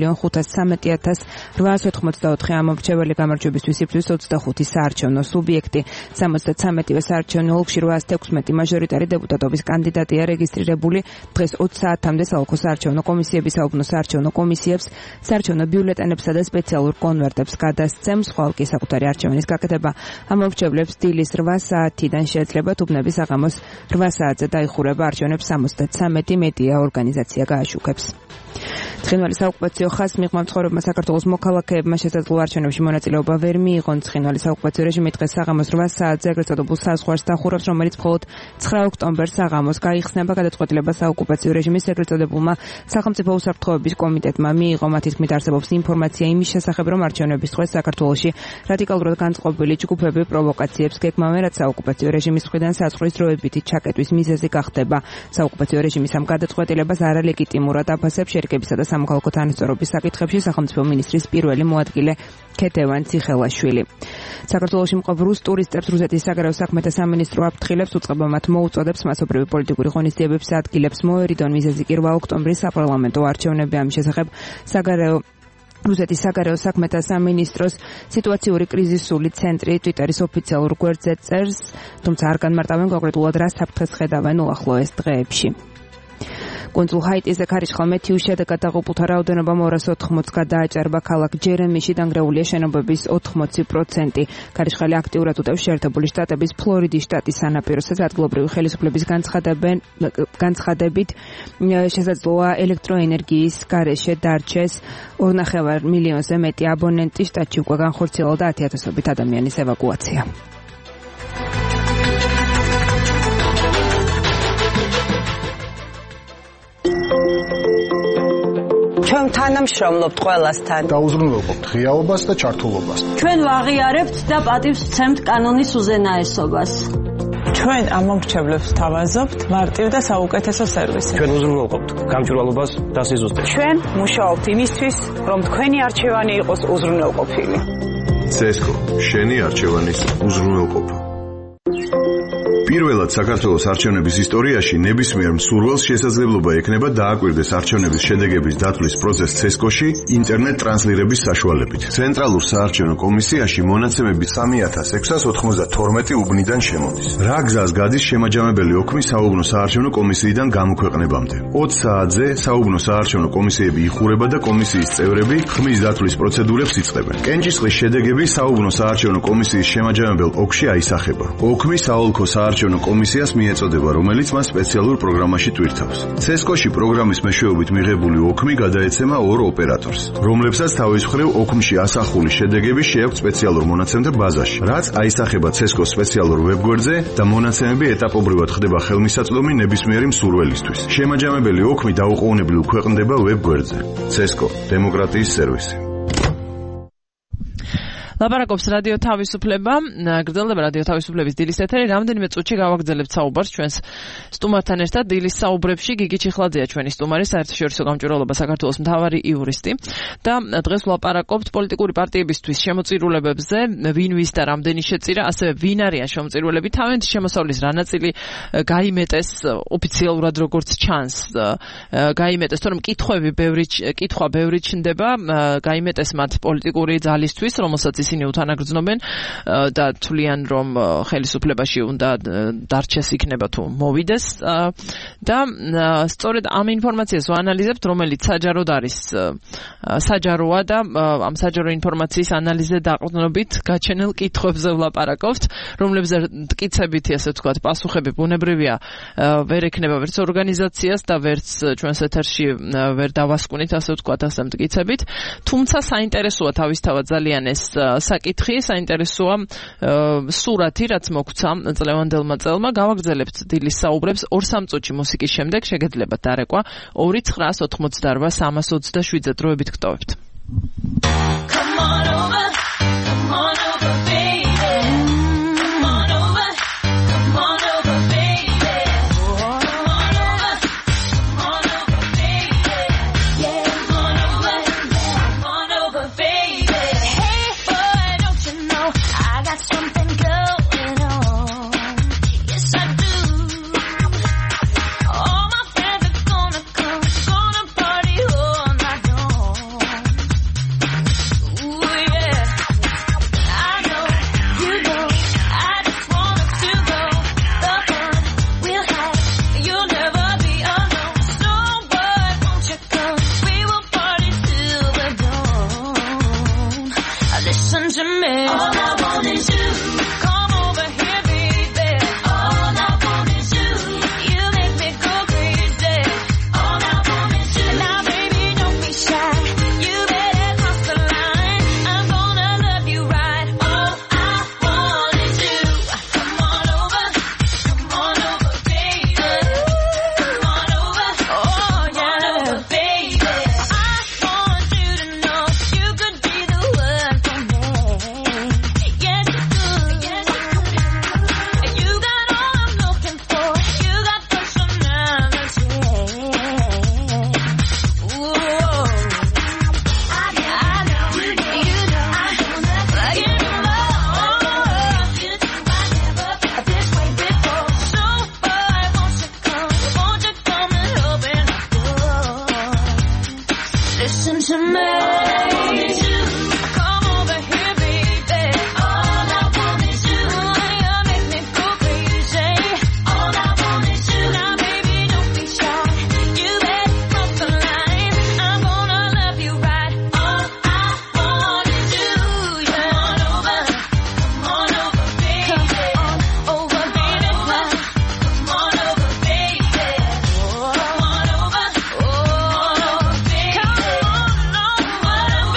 3,513,884 ამომრჩეველი გამარჯვებისთვის იბრძვის 25 საარჩევნო სუბიექტი 73-ვე საარჩევნო ოლქში 816 მაჟორიტარი დეპუტატობის კანდიდატია რეგისტრირებული დღეს 20 საათამდე საოლქო საარჩევნო კომისიების საუბნო საარჩევნო კომისიებს საარჩევნო ბიულეტენებსა და სპეციალურ კონვერტებს გადასცემს, ხვალ კი საკუთარი არჩევნის გაკეთება ამომრჩევლებს დილის 8 საათიდან შეეძლება უბნების საღამოს 8 საათზე დაიხურება არჩევნებს 73 მედია ორგანიზაცია გააშუქებს. ცხინვალის საოკუპაციო ხაზს მიღმა მცხოვრებმა საქართველოს მოქალაქეებმა შესაძლო არჩევნებში მონაწილეობა ვერ მიიღონ. ცხინვალის საოკუპაციო რეჟიმი დღეს საღამოს 8 საათზე ეგრეთ წოდებულ საზღვარს დახურავს, რომელიც მხოლოდ 9 ოქტომბერს საღამოს გაიხსნება. გადაწყვეტილება საოკუპაციო რეჟიმის ეგრეთ წოდებულმა სახელმწიფო უსაფრთხოების კომიტეტმა მიიღო. მათი თქმით არსებობს ინფორმაცია იმის შესახებ, რომ არჩევნების დღეს საქართველოში რადიკალურად განწყობილი ჯგუფები პროვოკაციებს გეგმავენ, რაც საოკუპაციო რეჟიმის მხრიდან საზღვრის დროებითი ჩაკეტვის მიზეზი გახდება. საოკუპაციო რეჟიმის ამ გადაწყვეტილებას არალეგიტიმურად აფასებს შერკებისა და სამოქალაქო თანასწორობის საკითხებში სახელმწიფო მინისტრის პირველი მოადგილე ქეთევან ციხელაშვილი. საქართველოში მყოფ რუს ტურისტებს რუსეთის საგარეო საქმეთა სამინისტრო აფრთხილებს, უწყება მათ მოუწოდებს მასობრივი პოლიტიკური ღონისძიებებს ადგილებს მოერიდონ. მიზეზი კი 8 ოქტომბრის საპარლამენტო არჩევნები. ამის შესახებ რუსეთის საგარეო საქმეთა სამინისტროს სიტუაციური კრიზისული ცენტრი ტვიტერის ოფიციალურ გვერდზე წერს, თუმცა არ განმარტავენ კონკრეტულად რა საფრთხეს ხედავენ უახლოეს დღეებში. კუნძულ ჰაიტიზე ქარიშხალ მეთიუს შედეგად დაღუპულთა რაოდენობა 280 გადააჭარბა. ქალაქ ჯერემიში დანგრეულია შენობების 80%. ქარიშხალი აქტიურად უტევს შეერთებული შტატების ფლორიდის შტატის სანაპიროსაც. ადგილობრივი ხელისუფლების განცხადებით შესაძლოა ელექტროენერგიის გარეშე დარჩეს 2.5 მილიონზე მეტი აბონენტი. შტატში უკვე განხორციელდა 10,000-ობით ადამიანის ევაკუაცია. ჩვენ თანამშრომლობთ ყველასთან. დაუზრუნველყოფთ ღიაობას და ჩართულობას. ჩვენ ვაღიარებთ და პატივს ვცემთ კანონის უზენაესობას. ჩვენ ამომრჩევლებს თავაზობთ მარტივ და საუკეთესო სერვისი. ჩვენ უზრუნველყოფთ გამჭვირვალობას და სიზუსტეს. ჩვენ მუშაობთ იმისთვის, რომ თქვენი არჩევანი იყოს უზრუნველყოფილი. CSGO შენი არჩევანის უზრუნველყოფა. პირველად საქართველოს არჩევნების ისტორიაში ნებისმიერ მსურველს შესაძლებლობა ექნება დააკვირდეს არჩევნების შედეგების დათვლის პროცესს CSGO-ში ინტერნეტ ტრანსლირების საშუალებით. ცენტრალურ საარჩევნო კომისიაში მონაცემები 3692 უბნიდან შემოდის. რა გზას გადის შემაჯამებელი ოქმი საუბნო საარჩევნო კომისიიდან გამოქვეყნებამდე. 20 საათზე საუბნო საარჩევნო კომისიები იხურება და კომისიის წევრები ხმის დათვლის პროცედურებს იწყებენ. კენჭისყრის შედეგები საუბნო საარჩევნო კომისიის შემაჯამებელ ოკში აისახება. ოქმი საოლქო საარჩევნო კომისიას მიეწოდება, რომელიც მას სპეციალურ პროგრამაში ტვირთავს. CESCO-ში პროგრამის მეშვეობით მიღებული ოქმი გადაეცემა ორ ოპერატორს, რომლებსაც თავის მხრივ ოქმში ასახული შედეგები შეაქვთ სპეციალურ მონაცემთა ბაზაში, რაც აისახება CESCO-s სპეციალურ ვებგვერდზე და მონაცემები ეტაპობრივად ხდება ხელმისაწვდომი ნებისმიერი მსურველისთვის. შემაჯამებელი ოქმი დაუყოვნებლივ ქვეყნდება ვებგვერდზე. CESCO – დემოკრატიის სერვისი. ლაპარაკობს რადიო თავისუფლება, გრძელდება რადიო თავისუფლების დილის ეთერი, რამდენიმე წუთში გავაგრძელებთ საუბარს ჩვენს სტუმართან ერთად. დილის საუბრებში გიგი ჩიხლაძეა ჩვენი სტუმარი, საერთაშორისო გამჭვირვალობა საქართველოს მთავარი იურისტი და დღეს ვლაპარაკობთ პოლიტიკური პარტიებისთვის შემოწირულებებზე, ვინ ვის და რამდენი შეწირა, ასევე ვინ არიან შემოწირულები, თავიანთი შემოსავლის რა ნაწილი გაიმეტეს ოფიციალურად როგორც ჩანს, გაიმეტეს, თორემ კითხვა ბევრი ჩნდება, გაიმეტეს მათ პოლიტიკური ძალისთვის, რომელსაც ისინი უთანაგრძნობენ და თვლიან, რომ ხელისუფლებაში უნდა დარჩეს იქნება თუ მოვიდეს და სწორედ ამ ინფორმაციას ვანალიზებთ, რომელიც საჯაროდ არის საჯაროა და ამ საჯარო ინფორმაციის ანალიზზე დაყრდნობით გაჩენილ კითხვებზე ვლაპარაკობთ, რომლებზე მტკიცებითი, ასე ვთქვათ, პასუხები ბუნებრივია ვერ ექნება ვერც ორგანიზაციას და ვერც ჩვენს ეთერში ვერ დავასკვნით, ასე ვთქვათ, ასე მტკიცებით, თუმცა საინტერესოა თავისთავად ძალიან ეს საკითხი, საინტერესოა სურათი, რაც მოგვცა წლევანდელმა წელმა. გავაგრძელებთ დილის საუბრებს 2-3 წუთში მუსიკის შემდეგ, შეგეძლებათ დარეკვა 2-988-327-ზე დროებით გტოვებთ. Come on over, baby. Come on over, baby. Come on over, baby. Yeah, come on over, baby. Hey boy, don't you know I got something going on? Yes I do. All my friends are gonna come, gonna party all night long. Ooh yeah, I know, you know, I just want us to go. The fun we'll have, you'll never be alone. So boy, won't you come? We will party till the dawn. Listen to me. All I want is you. Come over here, baby. All I want is you. You make me go crazy. All I want is you. Now, baby, don't be shy. You better cross the line. I'm gonna love you right. All I want is you. Come on over, baby. Come on over, oh yeah, baby. I want you to know you could be the one for me. Yes, you could. You got all I'm looking for. You got personality. Ooh, I know, you know, I'm gonna give you love. You think I never felt this way before. So boy, won't you come and open the door? Listen to me. Come over here, baby. All I want is you. You make me go crazy. All I want is you. Now, baby, don't be shy. You better cross the line. I'm gonna love you right. All I want is you. Come on over, baby. Come on over, baby. Come on over, baby. Come on over, baby. Come on over,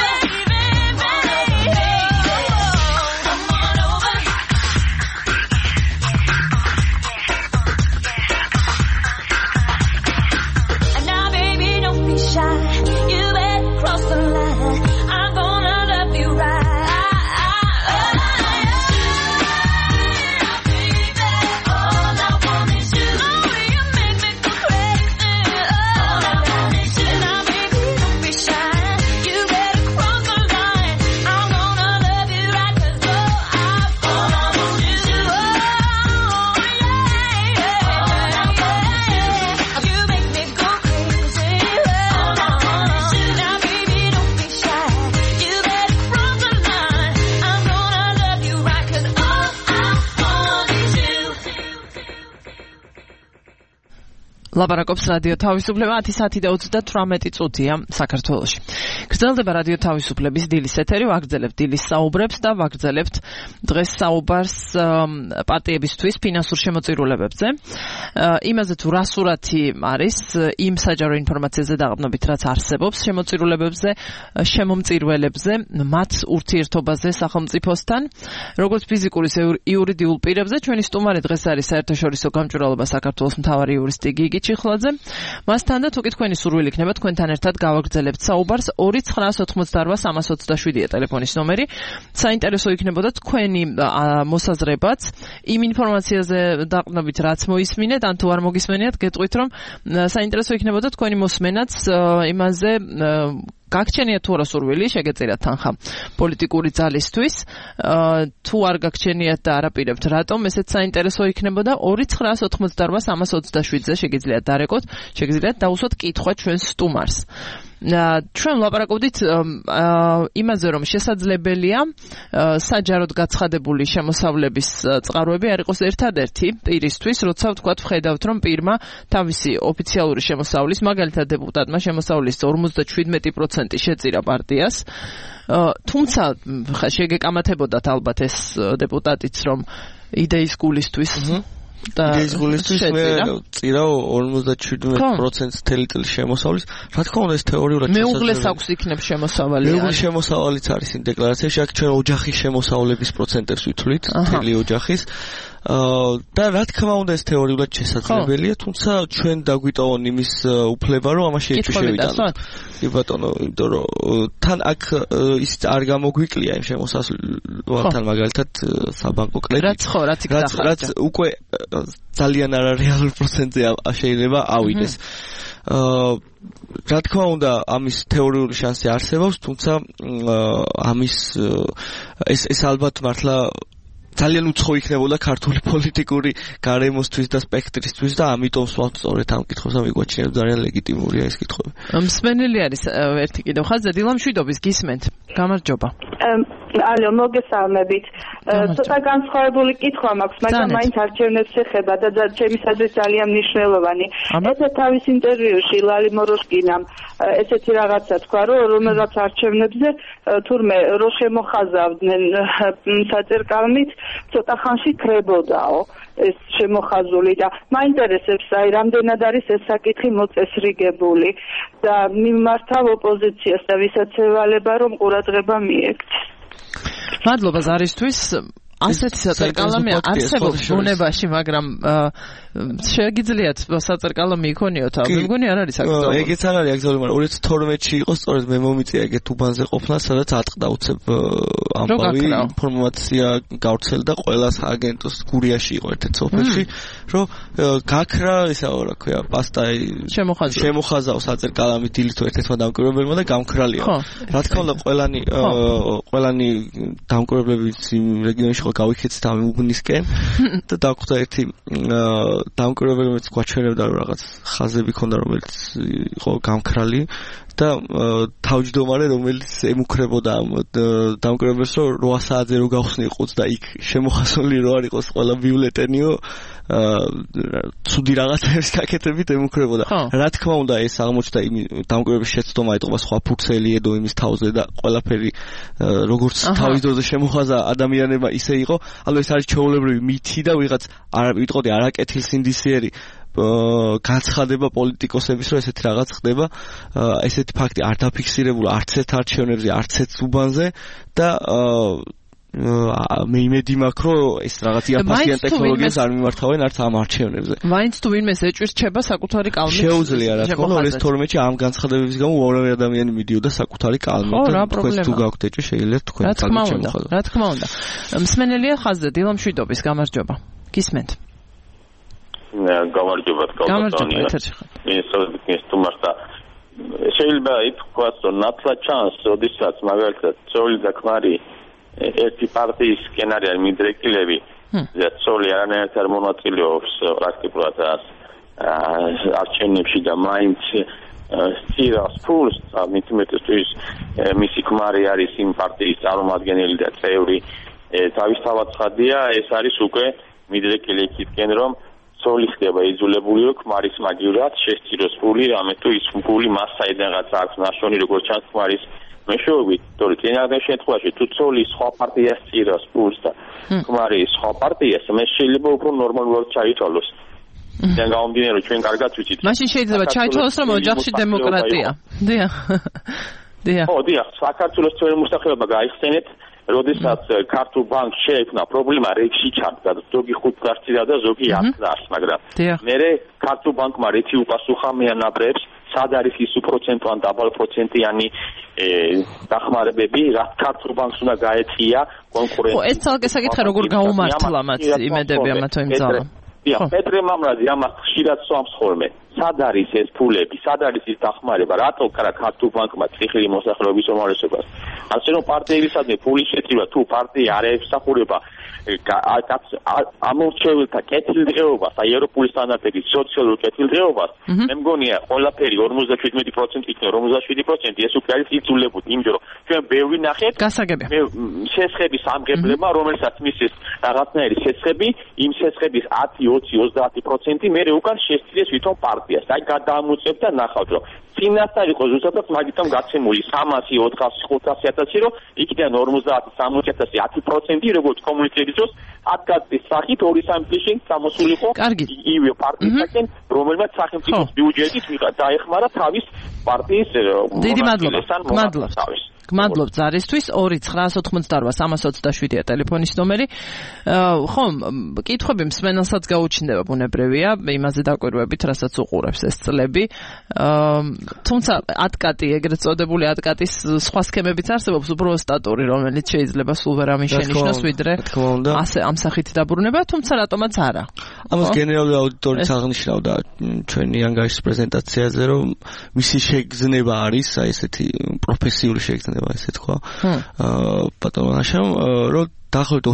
ლაპარაკობს რადიო თავისუფლება 10:28 წუთია საქართველოში. გრძელდება რადიო თავისუფლების დილის ეთერი, ვაგრძელებთ დილის საუბრებს და ვაგრძელებთ დღეს საუბარს პარტიებისთვის ფინანსურ შემოწირულობებზე. იმაზე თუ რა სურათი არის იმ საჯარო ინფორმაციაზე დაყრდნობით, რაც არსებობს შემოწირულობებზე, შემომწირველებზე, მათ ურთიერთობაზე სახელმწიფოსთან, როგორც ფიზიკურ ისე იურიდიულ პირებზე. ჩვენი სტუმარი დღეს არის საერთაშორისო გამჭვირვალობა საქართველოს მთავარი იურისტი გიგი ჩიხლაძე. მასთან და თუ კი თქვენი სურვილი იქნება, თქვენთან ერთად გავაგრძელებთ საუბარს. 2988327-ია ტელეფონის ნომერი. საინტერესო იქნებოდა თქვენი მოსაზრებაც იმ ინფორმაციაზე დაყრდნობით, რაც მოისმინეთ, ან თუ არ მოგისმენიათ, გეტყვით, რომ საინტერესო იქნებოდა თქვენი მოსმენაც იმაზე გაგჩენიათ თუ არა სურვილი, შეგეწერათ თანხა პოლიტიკური ძალისთვის, თუ არ გაგჩენიათ და არაპირებთ რატომ, ესეც საინტერესო იქნებოდა. 2988327-ზე შეგიძლიათ დარეკოთ, შეგიძლიათ დაუსვათ კითხვა ჩვენს სტუმარს. ჩვენ ვლაპარაკობდით იმაზე, რომ შესაძლებელია საჯაროდ გაცხადებული შემოსავლების წყაროები არ იყოს ერთადერთი პირისთვის, როცა ვთქვათ ვხედავთ, რომ პირმა თავისი ოფიციალური შემოსავლის, მაგალითად დეპუტატმა შემოსავლის 57% შეწირა პარტიას. თუმცა შეგეკამათებოდათ ალბათ ეს დეპუტატიც, რომ იდეის გულისთვის იდეის გულისთვის წირა 57% თელი წელი შემოსავლის. რა თქმა უნდა, ეს თეორიულად მეუღლეს აქვს იქნებს შემოსავალი. მეუღლის შემოსავალიც არის იმ დეკლარაციაში, აქ ჩვენ ოჯახის შემოსავლების პროცენტებს ვითვლით, თელი ოჯახის. და რა თქმა უნდა, ეს თეორიულად შესაძლებელია, თუმცა ჩვენ დაგვიტოვონ იმის უფლება, რომ ამაში ეჭვშევიდანოთ. კი ბატონო, იმიტომ რომ თან აქ ის არ გამოგვიკლია იმ შემოსავლთან მაგალითად საბანკო კრედიტი. რაც უკვე ძალიან არარეალურ პროცენტზე შეიძლება ავიდეს. რა თქმა უნდა, ამის თეორიული შანსი არსებობს, თუმცა ამის ეს ალბათ მართლა ძალიან უცხო იქნებოდა ქართული პოლიტიკური გარემოსთვის და სპექტრისთვის და ამიტომ სწორედ ამ კითხვას მიგვაჩნია ძალიან ლეგიტიმურია ეს კითხვები. მსმენელი არის ერთი კიდევ ხაზზე, დილამშვიდობის გისმენთ. გამარჯობა. ალო, მოგესალმებით. ცოტა განსხვავებული კითხვა მაქვს, მაგრამ მაინც არჩევნებს ეხება და ჩემისათვის ძალიან მნიშვნელოვანი. ესე თავის ინტერვიუში ლალი მოროშკინამ ესეთი რაღაცა თქვა, რომ რაღაც არჩევნებზე თურმე რო შემოხაზავდნენ საწერკალმით, ცოტა ხანში კრებოდაო ეს შემოხაზული და მაინტერესებს, აი, რამდენად არის ეს საკითხი მოწესრიგებული და მიმართავ ოპოზიციას და ვისაც ევალება, რომ ყურადღება მიექცეს. მადლობა ზარისთვის. ასეთი საწერკალამი არსებობს ბუნებაში, მაგრამ შეგიძლიათ საწერკალამი იქონიოთ, მე მგონი არ არის აქტუალური. ეგეც არ არის აქტუალური, მაგრამ 2012-ში იყო სწორედ მე მომიწია ეგეთ უბანზე ყოფნა, სადაც ატყდა უცებ ამბავი ინფორმაცია გავრცელდა ყველა სააგენტოს გურიაში იყო ერთ-ერთ სოფელში, რომ გაქრა, ისაო რა ქვია, პასტაი შემოხაზავ საწერკალამი დილით ერთ-ერთმა დამკვირვებელმა და გამქრალია. რა თქმა უნდა, ყველანი დამკვირვებლები იმ რეგიონში გავიქეცით ამ უბნისკენ და დაგვხვდა ერთი დამკვირვებელი, რომელიც გვაჩვენებდა, რომ რაღაც ხაზები ქონდა, რომელიც იყო გამქრალი და თავმჯდომარე, რომელიც ემუქრებოდა ამ დამკვირვებელს, რომ 8 საათზე რო გავხსნიყოთ და იქ შემოხაზული რო არ იყოს ყველა ბიულეტენიო, ცუდი რაღაცების გაკეთებით ემუქრებოდა. რა თქმა უნდა, ეს აღმოჩნდა იმ დამკვირვებლის შეცდომა ეტყობა სხვა ფურცელი ედო იმის თავზე და ყველაფერი როგორც თავის დროზე შემოხაზა ადამიანებმა ისე იყო. ანუ ეს არის ჩვეულებრივი მითი და ვიღაც ვიტყოდი არაკეთილსინდისიერი განცხადება პოლიტიკოსების, რომ ესეთი რაღაც ხდება. ესეთი ფაქტი არ დაფიქსირებულა არც ერთ არჩევნებზე, არც ერთ უბანზე და მე იმედი მაქვს, რომ ეს რაღაც იაფასიან ტექნოლოგიას არ მიმართავენ არც ამ არჩევნებზე. მაინც თუ ვინმეს ეჭვირჩება საკუთარი კალმით. შეუძლია, რა თქმა უნდა, 2012-ში ამ განცხადებების გამო უამრავი ადამიანი მიდიოდა საკუთარი კალმით. თქვენ თუ გაქვთ ეჭვი, შეგიძლიათ თქვენ კალმით შემოხაზოთ. რა თქმა უნდა. მსმენელია ხაზზე, დილამშვიდობის, გამარჯობა. გისმენთ. გამარჯობა, კალბატონია. მე სტუმართა შეიძლება ითქვას, რომ ნათლად ჩანს, როდესაც მაგალითად ცოლი და ქმარი ერთი პარტიის სკენარი არის მიდრეკილები და ცოლი არანაირად არ მონაწილეობს პრაქტიკულად არჩევნებში და მაინც სტირავს ფულს, მithumetes მისი ქმარი არის იმ პარტიის წარმომადგენელი და წევრი. თავისთავად ცხადია, ეს არის უკვე მიდრეკილი იქითკენ, რომ ცოლი ხდება იძულებული, რომ ქმარის მაგივრად შესწიროს ფული, რამე თუ ის ფული მას საიდანღაც აქვს ნაშონი, როგორც ჩანს ქმარის მეშვეობით, თორე წინააღმდეგ შემთხვევაში თუ ცოლის სხვა პარტიას წირავს პულს და ქმარი სხვა პარტიას, მე შეიძლება უფრო ნორმალურად ჩაითვალოს. და გამომდინარე ჩვენ კარგად ვიცით. მაშინ შეიძლება ჩაითვალოს რომ ოჯახში დემოკრატია. დიახ. დიახ. ო, დიახ, საქართველოს ძველი მოსახლეობა გაიხსენეთ, როდესაც ქართულ ბანკს შეექმნა პრობლემა რეგში ჩადგა, ზოგი 5 გარცირა და ზოგი 10 გარს, მაგრამ მერე ქართულ ბანკმა რეთი უპასუხა მეანაბრებს, სად არის ის უპროცენტო ან დაბალპროცენტიანი დახმარებები, რაც ქართულ ბანკს უნდა გაეწია კონკურენცია. ხო, ეს ცალკე საკითხი როგორ გაუმართლა მათ იმედები ამათო იმძალო. დიახ, პეტრე მამრაძე ამას ხშირად სვამს ხოლმე. სად არის ეს ფულები, სად არის ის დახმარება, რატო ქართულ ბანკმა წიხლი მოსახლეობის უმრავლესობას. ასე რომ პარტიებისადმი ფულის შეწირვა თუ პარტია არ ემსახურება ამორჩეულთა კეთილდღეობას, აი ევროპული სტანდარტების სოციალურ კეთილდღეობას, მე მგონია ყველაფერი 57% იქნება 57%, ეს უკვე არის იძულებული, იმიტომ რომ ჩვენ ბევრი ნახეთ შესხების ამღებლებმა, რომელსაც მისცეს რაღაცნაირი შესხები, იმ შესხების 10, 20, 30% მერე უკან შესწირეს თვითონ პარტიას. აი გადაამოწევთ და ნახავთ, რომ წინასწარ იყო ზუსტად მაგითამ გაცემული 300, 400, 500,000, რომ იქიდან 50, 60,000, 10% როგორც კომუნიკების დროს ადგაზის სახით 2-3 წლში სამოსულიყო ივე პარტიისაკენ, რომელმაც სახელმწიფოს ბიუჯეტით დაეხმარა თავის პარტიის დიდი მადლობა. გმადლობ ზარისთვის 2-988-327-ია ტელეფონის ნომერი. ხომ, კითხვები მსმენელსაც გაუჩნდება ბუნებრივია, იმაზე დაკვირვებით, რასაც უყურებს ეს წლები. თუმცა ატკატი, ეგრეთ წოდებული ატკატის სხვა სქემებიც არსებობს, უფრო სტატური, რომელიც შეიძლება სულ ვერ ამიშენიშნოს, ვიდრე ასე ამ სახით დაბრუნება, თუმცა რატომაც არა. ამას გენერალური აუდიტორიც აღნიშნავდა ჩვენი ანგარიშის პრეზენტაციაზე, რომ მისი შეგრძნება არის, აი ესეთი პროფესიული შეგრძნება, ესე თქვა. პატონაშამ, რომ დაახლოებით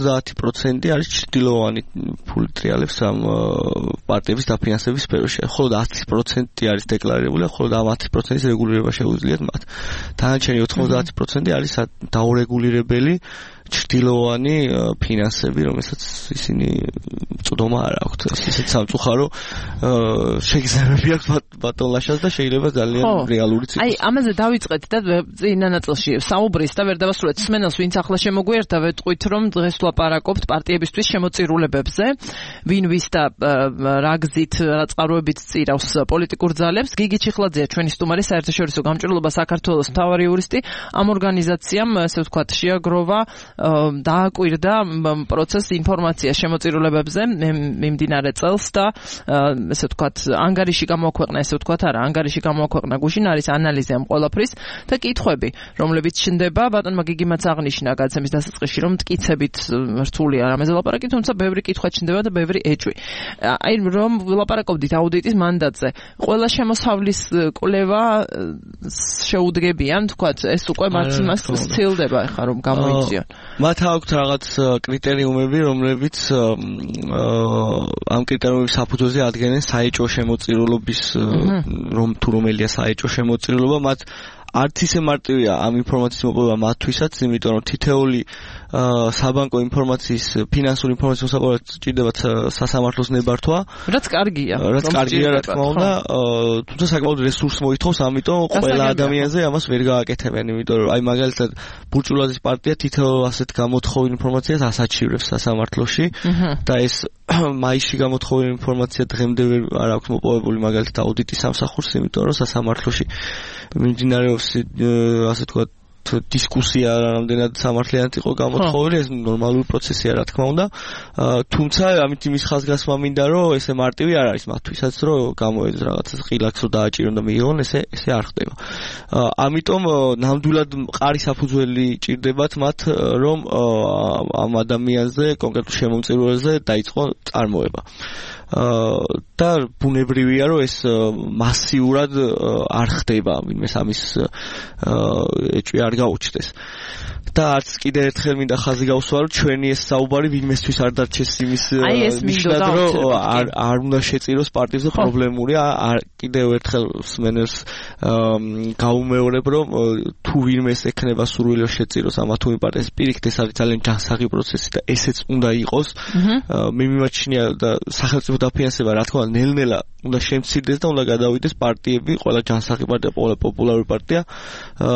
90% არის ჩრდილოვანი ფული ტრიალებს ამ პარტიების დაფინანსების სფეროში. ხოლო 10% არის დეკლარირებული, ხოლო ამ 10%-ის რეგულირება შეუძლიათ მათ. დანარჩენი 90% არის დაურეგულირებელი ჩრდილოვანი ფინანსები, რომელსაც ისინი წვდომა არ აქვთ. ისეთ სამწუხარო შეგრძნებები აქვს ბატონლაშას და შეიძლება ძალიან რეალურიც იყოს. აი, ამაზე დავიწყეთ და წინა ნაწილში საუბრის და ვერ დავასრულეთ. მსმენელს ვინც ახლა შემოგვიერთდა, ვეტყვით, რომ დღეს ვლაპარაკობთ პარტიებისთვის შემოწირულებებზე, ვინ ვის და რა გზით, რა წყაროებით წირავს პოლიტიკურ ძალებს. გიგი ჩიხლაძეა ჩვენი სტუმარი, საერთაშორისო გამჭვირვალობა საქართველოს მთავარი იურისტი. ამ ორგანიზაციამ, ასე ვთქვათ, შეაგროვა დააკვირდა პროცესს ინფორმაცია შემოწირულებებზე მიმდინარე წელს და ესე ვთქვათ ანგარიში გამოაქვეყნა, ესე ვთქვათ არა, ანგარიში გამოაქვეყნა გუშინ, არის ანალიზი ამ ყველაფრის და კითხვები, რომლებიც ჩნდება, ბატონმა გიგიმაც აღნიშნა გადაცემის დასაწყისში, რომ მტკიცებით რთულია რამეზე ლაპარაკი, თუმცა ბევრი კითხვა ჩნდება და ბევრი ეჭვი. აი რომ ვლაპარაკობდით აუდიტის მანდატზე, ყველა შემოსავლის კვლევა შეუდგებია, თქვათ, ეს უკვე მას სცილდება ახლა რომ გამოიწვიონ. მათ აქვთ რაღაც კრიტერიუმები, რომლებიც ამ კრიტერიუმების საფუძველზე ადგენენ საეჭვო შემოწირულობის თუ რომელია საეჭვო შემოწირულობა, მათ არც ისე მარტივია ამ ინფორმაციის მოპოვება მათთვისაც, იმიტომ რომ თითეული საბანკო ინფორმაციის, ფინანსური ინფორმაციის მოსაპოვებლად ჭირდებათ სასამართლოს ნებართვა. რაც კარგია, რა თქმა უნდა, თუმცა საკმაოდ რესურს მოითხოვს, ამიტომ ყველა ადამიანზე ამას ვერ გააკეთებენ, იმიტომ რომ აი მაგალითად ბურჭულაძის პარტია თითოეულ ასეთ გამოთხოვილ ინფორმაციას ასაჩივრებს სასამართლოში და ეს მაისში გამოთხოვილი ინფორმაცია დღემდე არ აქვს მოპოვებული მაგალითად აუდიტის სამსახურს, იმიტომ რომ სასამართლოში მიმდინარეობს ასე თქვა დისკუსია რამდენად სამართლიანად იყო გამოთხოვილი, ეს ნორმალური პროცესია რა თქმა უნდა. თუმცა ამით იმის ხაზგასმა მინდა, რომ ესე მარტივი არ არის მათთვისაც, რომ გამოეძ რაღაცას ყილაკს რომ დააჭირონ და მიიღონ, ესე არ ხდება. ამიტომ ნამდვილად მყარი საფუძველი ჭირდებათ მათ, რომ ამ ადამიანზე, კონკრეტულ შემომწირულებზე დაიწყო წარმოება. და ბუნებრივია, რომ ეს მასიურად არ ხდება, ვინმეს ამის ეჭვი არ გაუჩნდეს. და არც კიდე ერთხელ მინდა ხაზი გავსვა, რომ ჩვენი ეს საუბარი ვინმესთვის არ დარჩეს იმის ნიშნად, რომ არ უნდა შეწიროს პარტიებზე პრობლემურია. კიდევ ერთხელ მსმენელს გაუმეორებ, რომ თუ ვინმეს ექნება სურვილი შეწიროს ამა თუ იმ პარტიას, პირიქით ეს არის ძალიან ჯანსაღი პროცესი და ესეც უნდა იყოს. მე მიმაჩნია და სახელმწიფო დაფინანსება რა თქმა უნდა ნელ-ნელა უნდა შემცირდეს და უნდა გადავიდეს პარტიები, ყველა ჯანსაღი პარტია, ყველა პოპულარული პარტია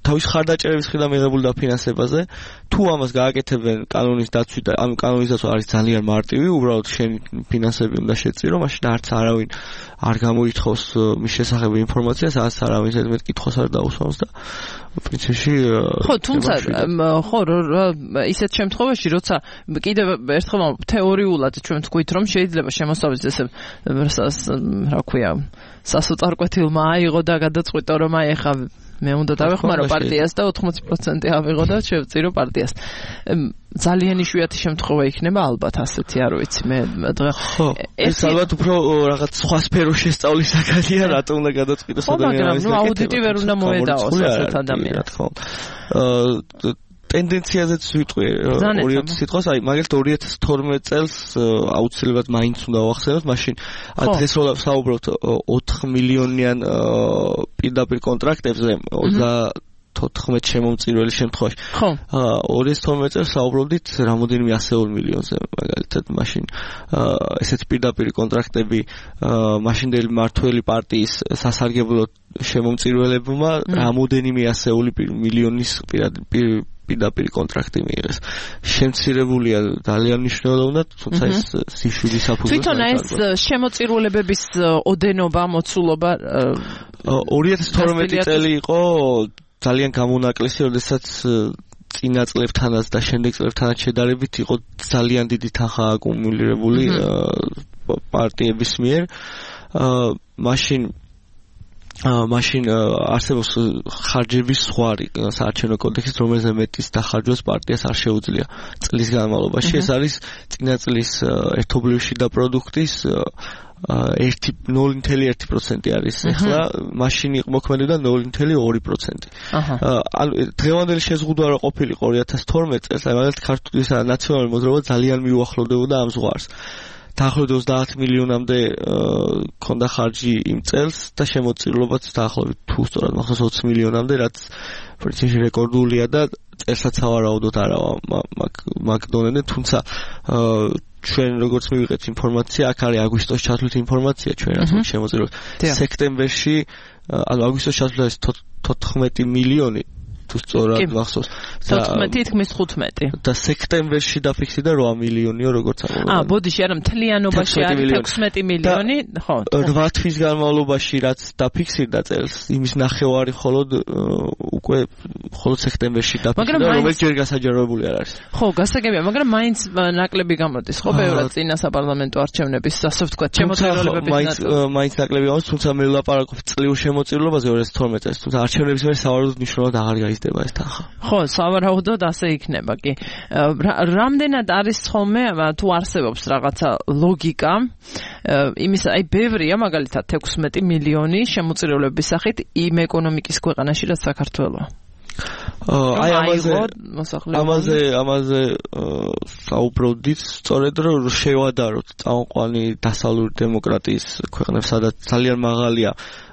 თავის ხარდაჭერების მხრიდან მიღებული დაფინანსებაზე თუ ამას გააკეთებენ კანონის დაცვით და ამ კანონის დაცვა არის ძალიან მარტივი, უბრალოდ შენი ფინანსები უნდა შეწირო, მაშინ არც არავინ არ გამოითხოვს მის შესახებ ინფორმაციას, არც არავინ ზედმეტ კითხვას არ დაუსვამს და პრინციპში ხო, თუმცა ხო, ისეთ შემთხვევაში, როცა კიდევ ერთხელ თეორიულად ჩვენ ვთქვით, რომ შეიძლება შემოსავლის ესე რა ქვია, სასოწარკვეთილმა აიღო და გადაწყვიტა, რომ აი ახლა მე უნდა დავეხმარო პარტიას და 80% ავიღო და შევწირო პარტიას. ძალიან იშვიათი შემთხვევა იქნება ალბათ ასეთი, არ ვიცი მე ხო, ეს ალბათ უფრო რაღაც სხვა სფეროს შესწავლის საკანია, რატომ უნდა გადაწყვიტოს ადამიანის მაგრამ აუდიტი ვერ უნდა მოედაოს ასეთ ადამიანს. ტენდენციაზეც ვიტყვი ორი სიტყვას, აი მაგალითად 2012 წელს აუცილებლად მაინც უნდა ვახსენოთ, მაშინ დღეს რო საუბრობთ 4 მილიონიან პირდაპირ კონტრაქტებზე 34 შემომწირველი შემთხვევაში. 2012 წელს საუბრობდით რამოდენიმე 100 მილიონზე, მაგალითად მაშინ ესეთი პირდაპირ კონტრაქტები მაშინდელი მმართველი პარტიის სასარგებლო შემომწირველებმა რამოდენიმე 100 მილიონის პირდაპირ კონტრაქტი მიიღეს. შემცირებულია ძალიან მნიშვნელოვნად, თუმცა ეს სიშვიდის საფუძველზე. თვითონ ეს შემოწირულებების ოდენობა, მოცულობა 2012 წელი იყო ძალიან გამონაკლისი, როდესაც წინა წლებთანაც და შემდეგ წლებთანაც შედარებით იყო ძალიან დიდი თანხა აკუმულირებული პარტიების მიერ. მაშინ არსებობს ხარჯების ზღვარი საარჩევნო კოდექსით, რომელზე მეტის დახარჯვას პარტიას არ შეუძლია წლის განმავლობაში. ეს არის წინა წლის ერთობლივი შიდა პროდუქტის 0.1% არის ახლა, მაშინ მოქმედებდა 0.2%. ანუ დღევანდელი შეზღუდვა რა ყოფილიყო 2012 წელს, აი მაგალითად ქართული ნაციონალური მოძრაობა ძალიან მიუახლოვდებოდა ამ ზღვარს. დაახლოებით 30 მილიონამდე ქონდა ხარჯი იმ წელს და შემოწირულობაც დაახლოებით თუ სწორად მახსოვს 20 მილიონამდე, რაც პრინციპში რეკორდულია და წელსაც ავარაუდოთ არავა მაგ დონემდე, თუმცა ჩვენ როგორც მივიღეთ ინფორმაცია, აქ არის აგვისტოს ჩათვლით ინფორმაცია ჩვენ რაც შემოწირულობთ. სექტემბერში, ანუ აგვისტოს ჩათვლით არის 14 მილიონი თუ სწორად მახსოვს. 14 თქმის 15. და სექტემბერში დაფიქსირდა 8 მილიონიო როგორც ამბობენ. ბოდიში არა მთლიანობაში არის 16 მილიონი, ხო. 8 თვის განმავლობაში რაც დაფიქსირდა წელს, იმის ნახევარი მხოლოდ სექტემბერში დაფიქსირდა, რომელიც ჯერ გასაჯაროებული არ არის. ხო, გასაგებია, მაგრამ მაინც ნაკლები გამოდის, ხო, ბევრად წინა საპარლამენტო არჩევნების, ასე ვთქვათ, შემოწირულობების მაინც ნაკლები გამოდის, თუმცა მე ვლაპარაკობ წლიურ შემოწირულობაზე 2012 წელს, თუმცა არჩევნების მერე სავარაუდოდ მნიშვნელოვნად აღარ გაიზრდება ეს თანხა. ხო, სავარაუდოდ ასე იქნება კი. რამდენად არის ხოლმე თუ არსებობს რაღაცა ლოგიკა იმის, აი ბევრია მაგალითად 16 მილიონი შემოწირულობების სახით იმ ეკონომიკის ქვეყანაში, რაც საქართველოა. აი ამაზე საუბრობდით, სწორედ რომ შევადაროთ წამყვანი დასავლური დემოკრატიის ქვეყნებს, სადაც ძალიან მაღალია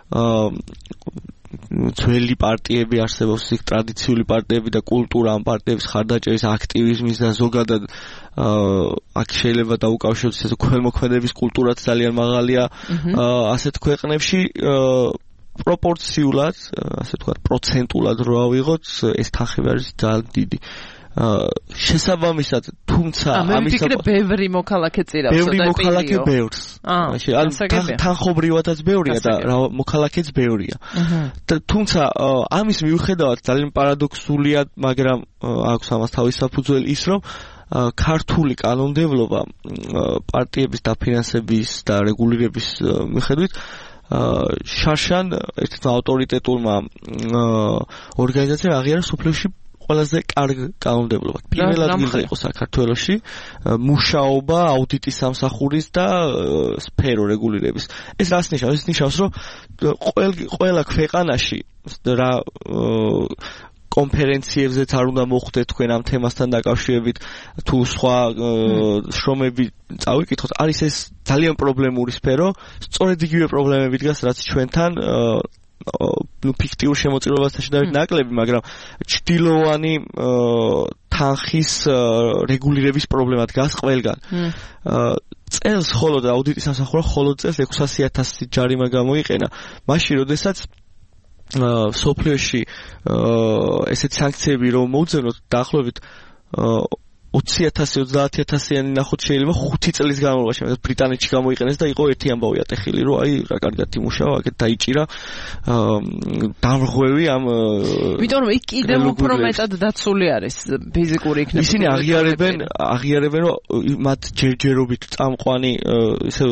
ძველი პარტიები არსებობს, იქ ტრადიციული პარტიები და კულტურა ამ პარტიების ხარდაჭერის, აქტივიზმის და ზოგადად აქ შეიძლება დაუკავშიროთ ეს ქველმოქმედების კულტურაც ძალიან მაღალია ასეთ ქვეყნებში. პროპორციულად, ასე ვთქვათ, პროცენტულად რო ავიღოთ, ეს თანხები არის ძალიან დიდი. შესაბამისად, თუმცა ამის ბევრი მოქალაქე წირავს და ბევრი მოქალაქე ბევრს. ანუ თანხობრივადაც ბევრია და მოქალაქეც ბევრია. თუმცა ამის მიუხედავად ძალიან პარადოქსულია, მაგრამ აქვს ამას თავის საფუძველი ის, რომ ქართული კანონმდებლობა პარტიების დაფინანსების და რეგულირების მიხედვით შარშან ერთ-ერთმა ავტორიტეტულმა ორგანიზაციამ აღიარა სოფლიოში ყველაზე კარგ კანონმდებლობა. პირველ ადგილზე იყო საქართველოში მუშაობა, აუდიტის სამსახურის და სფერო რეგულირების. ეს რას ნიშნავს? ეს ნიშნავს, რომ ყველა ქვეყანაში რა კონფერენციებზეც არ უნდა მოხვდეთ თქვენ ამ თემასთან დაკავშირებით, თუ სხვა შრომები წავიკითხოთ, არის ეს ძალიან პრობლემური სფერო, სწორედ იგივე პრობლემები დგას, რაც ჩვენთან ფიქტიურ შემოწირულობასთან შედარებით ნაკლები, მაგრამ ჭდილოვანი თანხის რეგულირების პრობლემა დგას ყველგან. წელს მხოლოდ აუდიტის სამსახურმა მხოლოდ წელს 600,000 ჯარიმა გამოიყენა, მაშინ როდესაც სოფლიოში ესეთ სანქციები რომ მოუძენოთ დაახლოებით 20,000-30,000-იანი ნახოთ შეიძლება 5 წლის განმავლობაში ბრიტანეთში გამოიყენეს და იყო ერთი ამბავი ატეხილი რომ აი რა კარგად იმუშავა აქეთ დაიჭირა დამრღვევი ამ იმიტომ რომ იქ კიდევ უფრო მეტად დაცული არის ფიზიკური იქნება ისინი აღიარებენ რომ მათ ჯერჯერობით წამყვანი ისე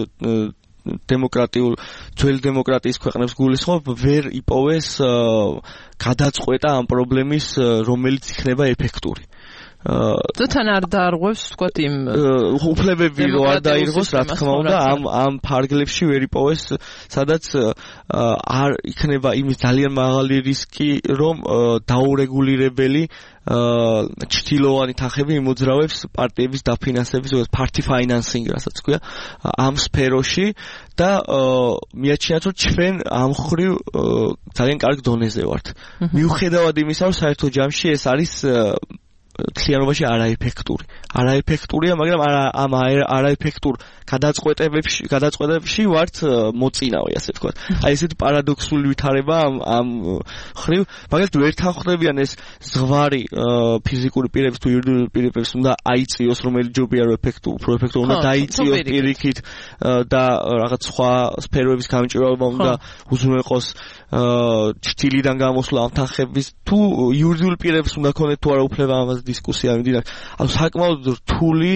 ძველი დემოკრატიის ქვეყნებს გულისხმობ ვერ იპოვეს გადაწყვეტა ამ პრობლემის რომელიც იქნება ეფექტური თან არ დაარღვევს ვთქვათ იმ უფლებები რო არ დაირღოს რა თქმა უნდა ამ ფარგლებში ვერ იპოვეს სადაც არ იქნება იმის ძალიან მაღალი რისკი რომ დაურეგულირებელი ჩtildeოვანი თანხები იმოძრავებს პარტიების დაფინანსების party financing რასაც ქვია ამ სფეროში და მიაჩნიათ რომ ჩვენ ამ ხრივ ძალიან კარგ დონეზე ვართ მიუხედავად იმისა რომ საერთო ჯამში ეს არის თლიანობაში არაეფექტურია, მაგრამ ამ არაეფექტურ გადაწყვეტებში ვართ მოწინავე, ასე ვთქვათ. აი ესეთი პარადოქსული ვითარება ამ ხრივ, მაგალითად ვერ თანხმდებიან ეს ზღვარი ფიზიკური პირების თუ იურიდიული პირების უნდა აიწიოს, რომელიც ჯობია რომ უფრო ეფექტური უნდა დაიწიოს პირიქით და რაღაც სხვა სფეროების გამჭვირვალობა უნდა უზრუნველყოს ჩtildeიდან გამოსვლა ამ თანხების თუ იურიდიული პირებს უნდა ქონდეთ თუ არა უფლება ამაზე დისკუსია მიმდინარეობს. ანუ საკმაოდ რთული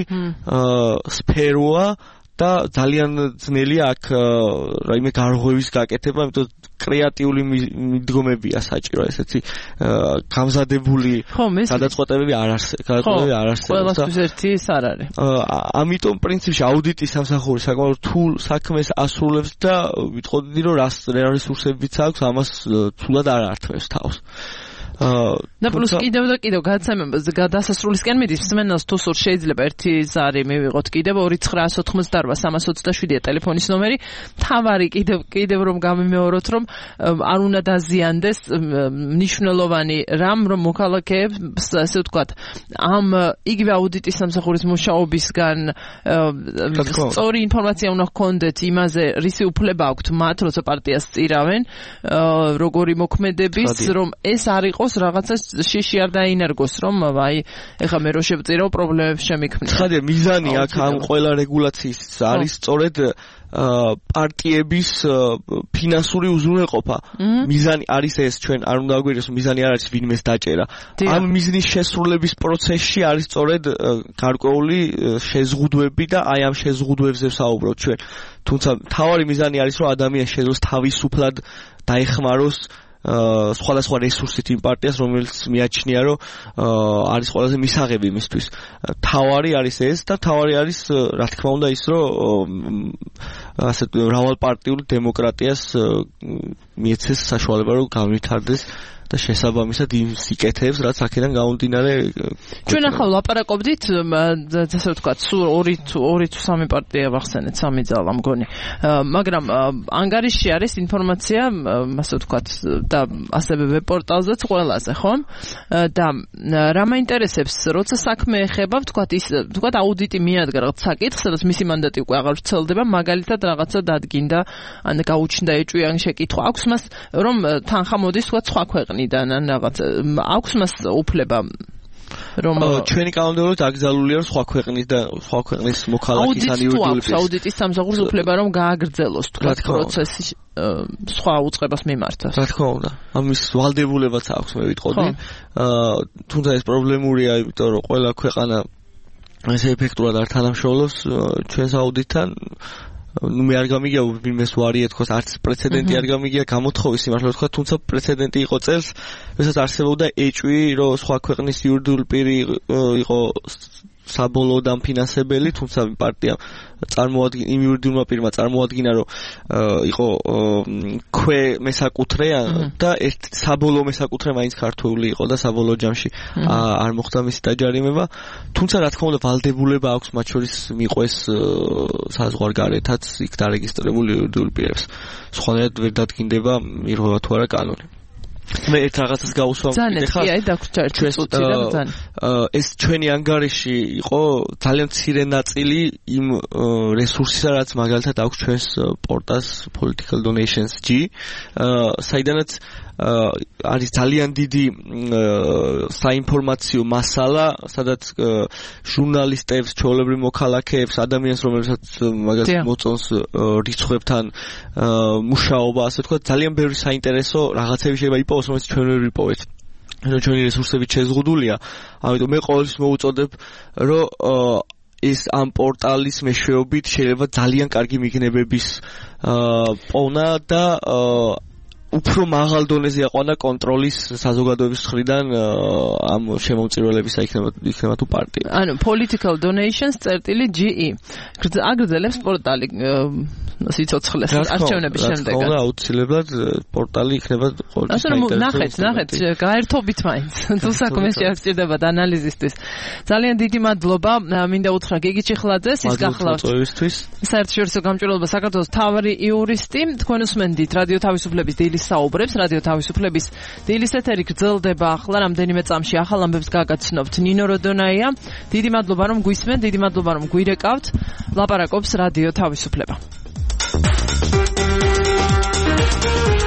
სფეროა და ძალიან ძნელია აქ რაიმე გარღვევის გაკეთება, იმიტომ კრეატიული მიდგომებია საჭირო ესეთი გამზადებული გადაწყვეტებები არ არსებობს. ყველასთვის ერთი ის არ არის. ამიტომ პრინციპში აუდიტის სამსახური საკმაოდ რთულ საქმეს ასრულებს და ვიტყოდი რომ რა რესურსებიც აქვს ამას თულად არ ართმევს თავს. და პლუს კიდევ გადასასრულისკენ მიდის მსმენელს თუ სულ შეიძლება ერთი ზარი მივიღოთ კიდევ 2988-327 ტელეფონის ნომერი თავარი კიდევ რომ გამიმეოროთ რომ არ უნდა დაზიანდეს მნიშვნელოვანი რამ რომ მოქალაქეებს ასე ვთქვათ ამ იგივე აუდიტის სამსახურის მუშაობისგან სწორი ინფორმაცია უნდა ჰქონდეთ იმაზე რისი უფლება აქვთ მათ როცა პარტიას წირავენ როგორი მოქმედების რომ ეს არ იყოს რაღაცა შიში არ დაინერგოს რომ აი ეხლა მე რო შევწირო პრობლემებს შემიქმნა. ხადია მიზანი აქ ამ ყველა რეგულაციის არის სწორედ პარტიების ფინანსური უზრუნველყოფა. მიზანი არის ეს ჩვენ არ უნდა აგვიროს მიზანი არ არის ვინმეს დაჭერა. ამ მიზნის შესრულების პროცესში არის სწორედ გარკვეული შეზღუდვები და აი ამ შეზღუდვებზე ვსაუბრობთ ჩვენ. თუმცა მთავარი მიზანი არის რომ ადამიანი შეძლოს თავისუფლად დაეხმაროს სხვადასხვა რესურსით იმ პარტიას რომელიც მიაჩნია რომ არის ყველაზე მისაღები იმისთვის. თავარი არის ეს და თავარი არის რა თქმა უნდა ის რომ ასე მრავალპარტიული დემოკრატიას მიეცეს საშუალება რომ განვითარდეს და შესაბამისად იმ სიკეთეებს რაც აქედან გამომდინარე ჩვენ ახლა ლაპარაკობდით ასე ვთქვათ სულ 2 თუ 3 პარტია ვახსენეთ 3 ძალა მგონი მაგრამ ანგარიში არის ინფორმაცია ასე ვთქვათ და ასევე ვებ პორტალზეც ყველაზე ხომ და რა მაინტერესებს როცა საქმე ეხება ვთქვათ აუდიტი მიადგა რაღაც საკითხს სადაც მისი მანდატი უკვე აღარ ვრცელდება მაგალითად რაღაცა დადგინდა ან გაუჩნდა ეჭვი ან შეკითხვა აქვს მას რომ თანხა მოდის თქვა სხვა ქვეყნიდან ან რაღაც აქვს მას უფლება რომ ჩვენი კანონმდებლობით აკრძალულია რომ სხვა ქვეყნის და სხვა ქვეყნის მოქალაქის ან იურიდიული აუდიტის სამსახურს უფლება რომ გააგრძელოს თქვა პროცესი სხვა უწყებას მიმართოს. რა თქმა უნდა. ამის ვალდებულებაც აქვს მე ვიტყოდი. თუმცა ეს პრობლემურია, იმიტომ რომ ყველა ქვეყანა ესე ეფექტურად არ თანამშრომლობს ჩვენს აუდიტთან. ნუ მე არ გამიგია ვინმეს ვარიე თქოს არც პრეცედენტი არ გამიგია გამოთხოვის იმართლა თქვა თუმცა პრეცედენტი იყო წელს როდესაც არსებობდა ეჭვი რომ სხვა ქვეყნის იურიდიული პირი იყო საბოლოო დამფინანსებელი თუმცა პარტია იმ იურიდიულმა პირმა წარმოადგინა რომ იყო ქვე მესაკუთრე და ერთ საბოლოო მესაკუთრე მაინც ქართული იყო და საბოლოო ჯამში არ მოხდა მისი დაჯარიმება თუმცა რა თქმა უნდა ვალდებულება აქვს მათ შორის მიყვეს საზღვარგარეთაც იქ დარეგისტრირებული იურიდიული პირებს სხვანაირად ვერ დადგინდება მიღება თუ არა კანონი მე ერთ რაღაცას გავუსვამ ეხლა ეს ჩვენი ანგარიში იყო ძალიან მცირე ნაწილი იმ რესურსისა რაც მაგალითად აქვს ჩვენს პორტალს Political Donations G საიდანაც არის ძალიან დიდი საინფორმაციო მასალა, სადაც ჟურნალისტებს, ჩვეულებრივ მოქალაქეებს, ადამიანს, რომელსაც მაგას მოწონს რიცხვებთან მუშაობა, ასე ვთქვათ, ძალიან ბევრი საინტერესო რაღაცები შეიძლება იპოვოს, რომელიც ჩვენ ვერ ვიპოვეთ. ჩვენი რესურსებით შეზღუდულია, ამიტომ მე ყოველთვის მოუწოდებ, რომ ის ამ პორტალის მეშვეობით შეიძლება ძალიან კარგი მიგნებების პოვნა და უფრო მაღალ დონეზე აყვანა კონტროლის საზოგადოების მხრიდან ამ შემომწირველებისა იქნება თუ პარტია. ანუ political donations.ge აგრძელებს პორტალი სიცოცხლეს არჩევნების შემდეგ. რა აუცილებლად პორტალი იქნება ყოველთვის საინტერესო. ნახეთ, გაერთობით მაინც. თუ საქმეში არ გჭირდებათ ანალიზისთვის. ძალიან დიდი მადლობა. მინდა უთხრა გიგი ჩიხლაძეს, ის გახლავთ საერთაშორისო გამჭვირვალობა საქართველოს მთავარი იურისტი. თქვენ უსმენდით რადიო თავისუფლების დილის საუბრებს. რადიო თავისუფლების დილის ეთერი გრძელდება ახლა რამდენიმე წამში ახალ ამბებს გაგაცნობთ ნინო როდონაია. დიდი მადლობა რომ გვისმენთ, დიდი მადლობა რომ გვირეკავთ. ლაპარაკობს რადიო თავისუფლება.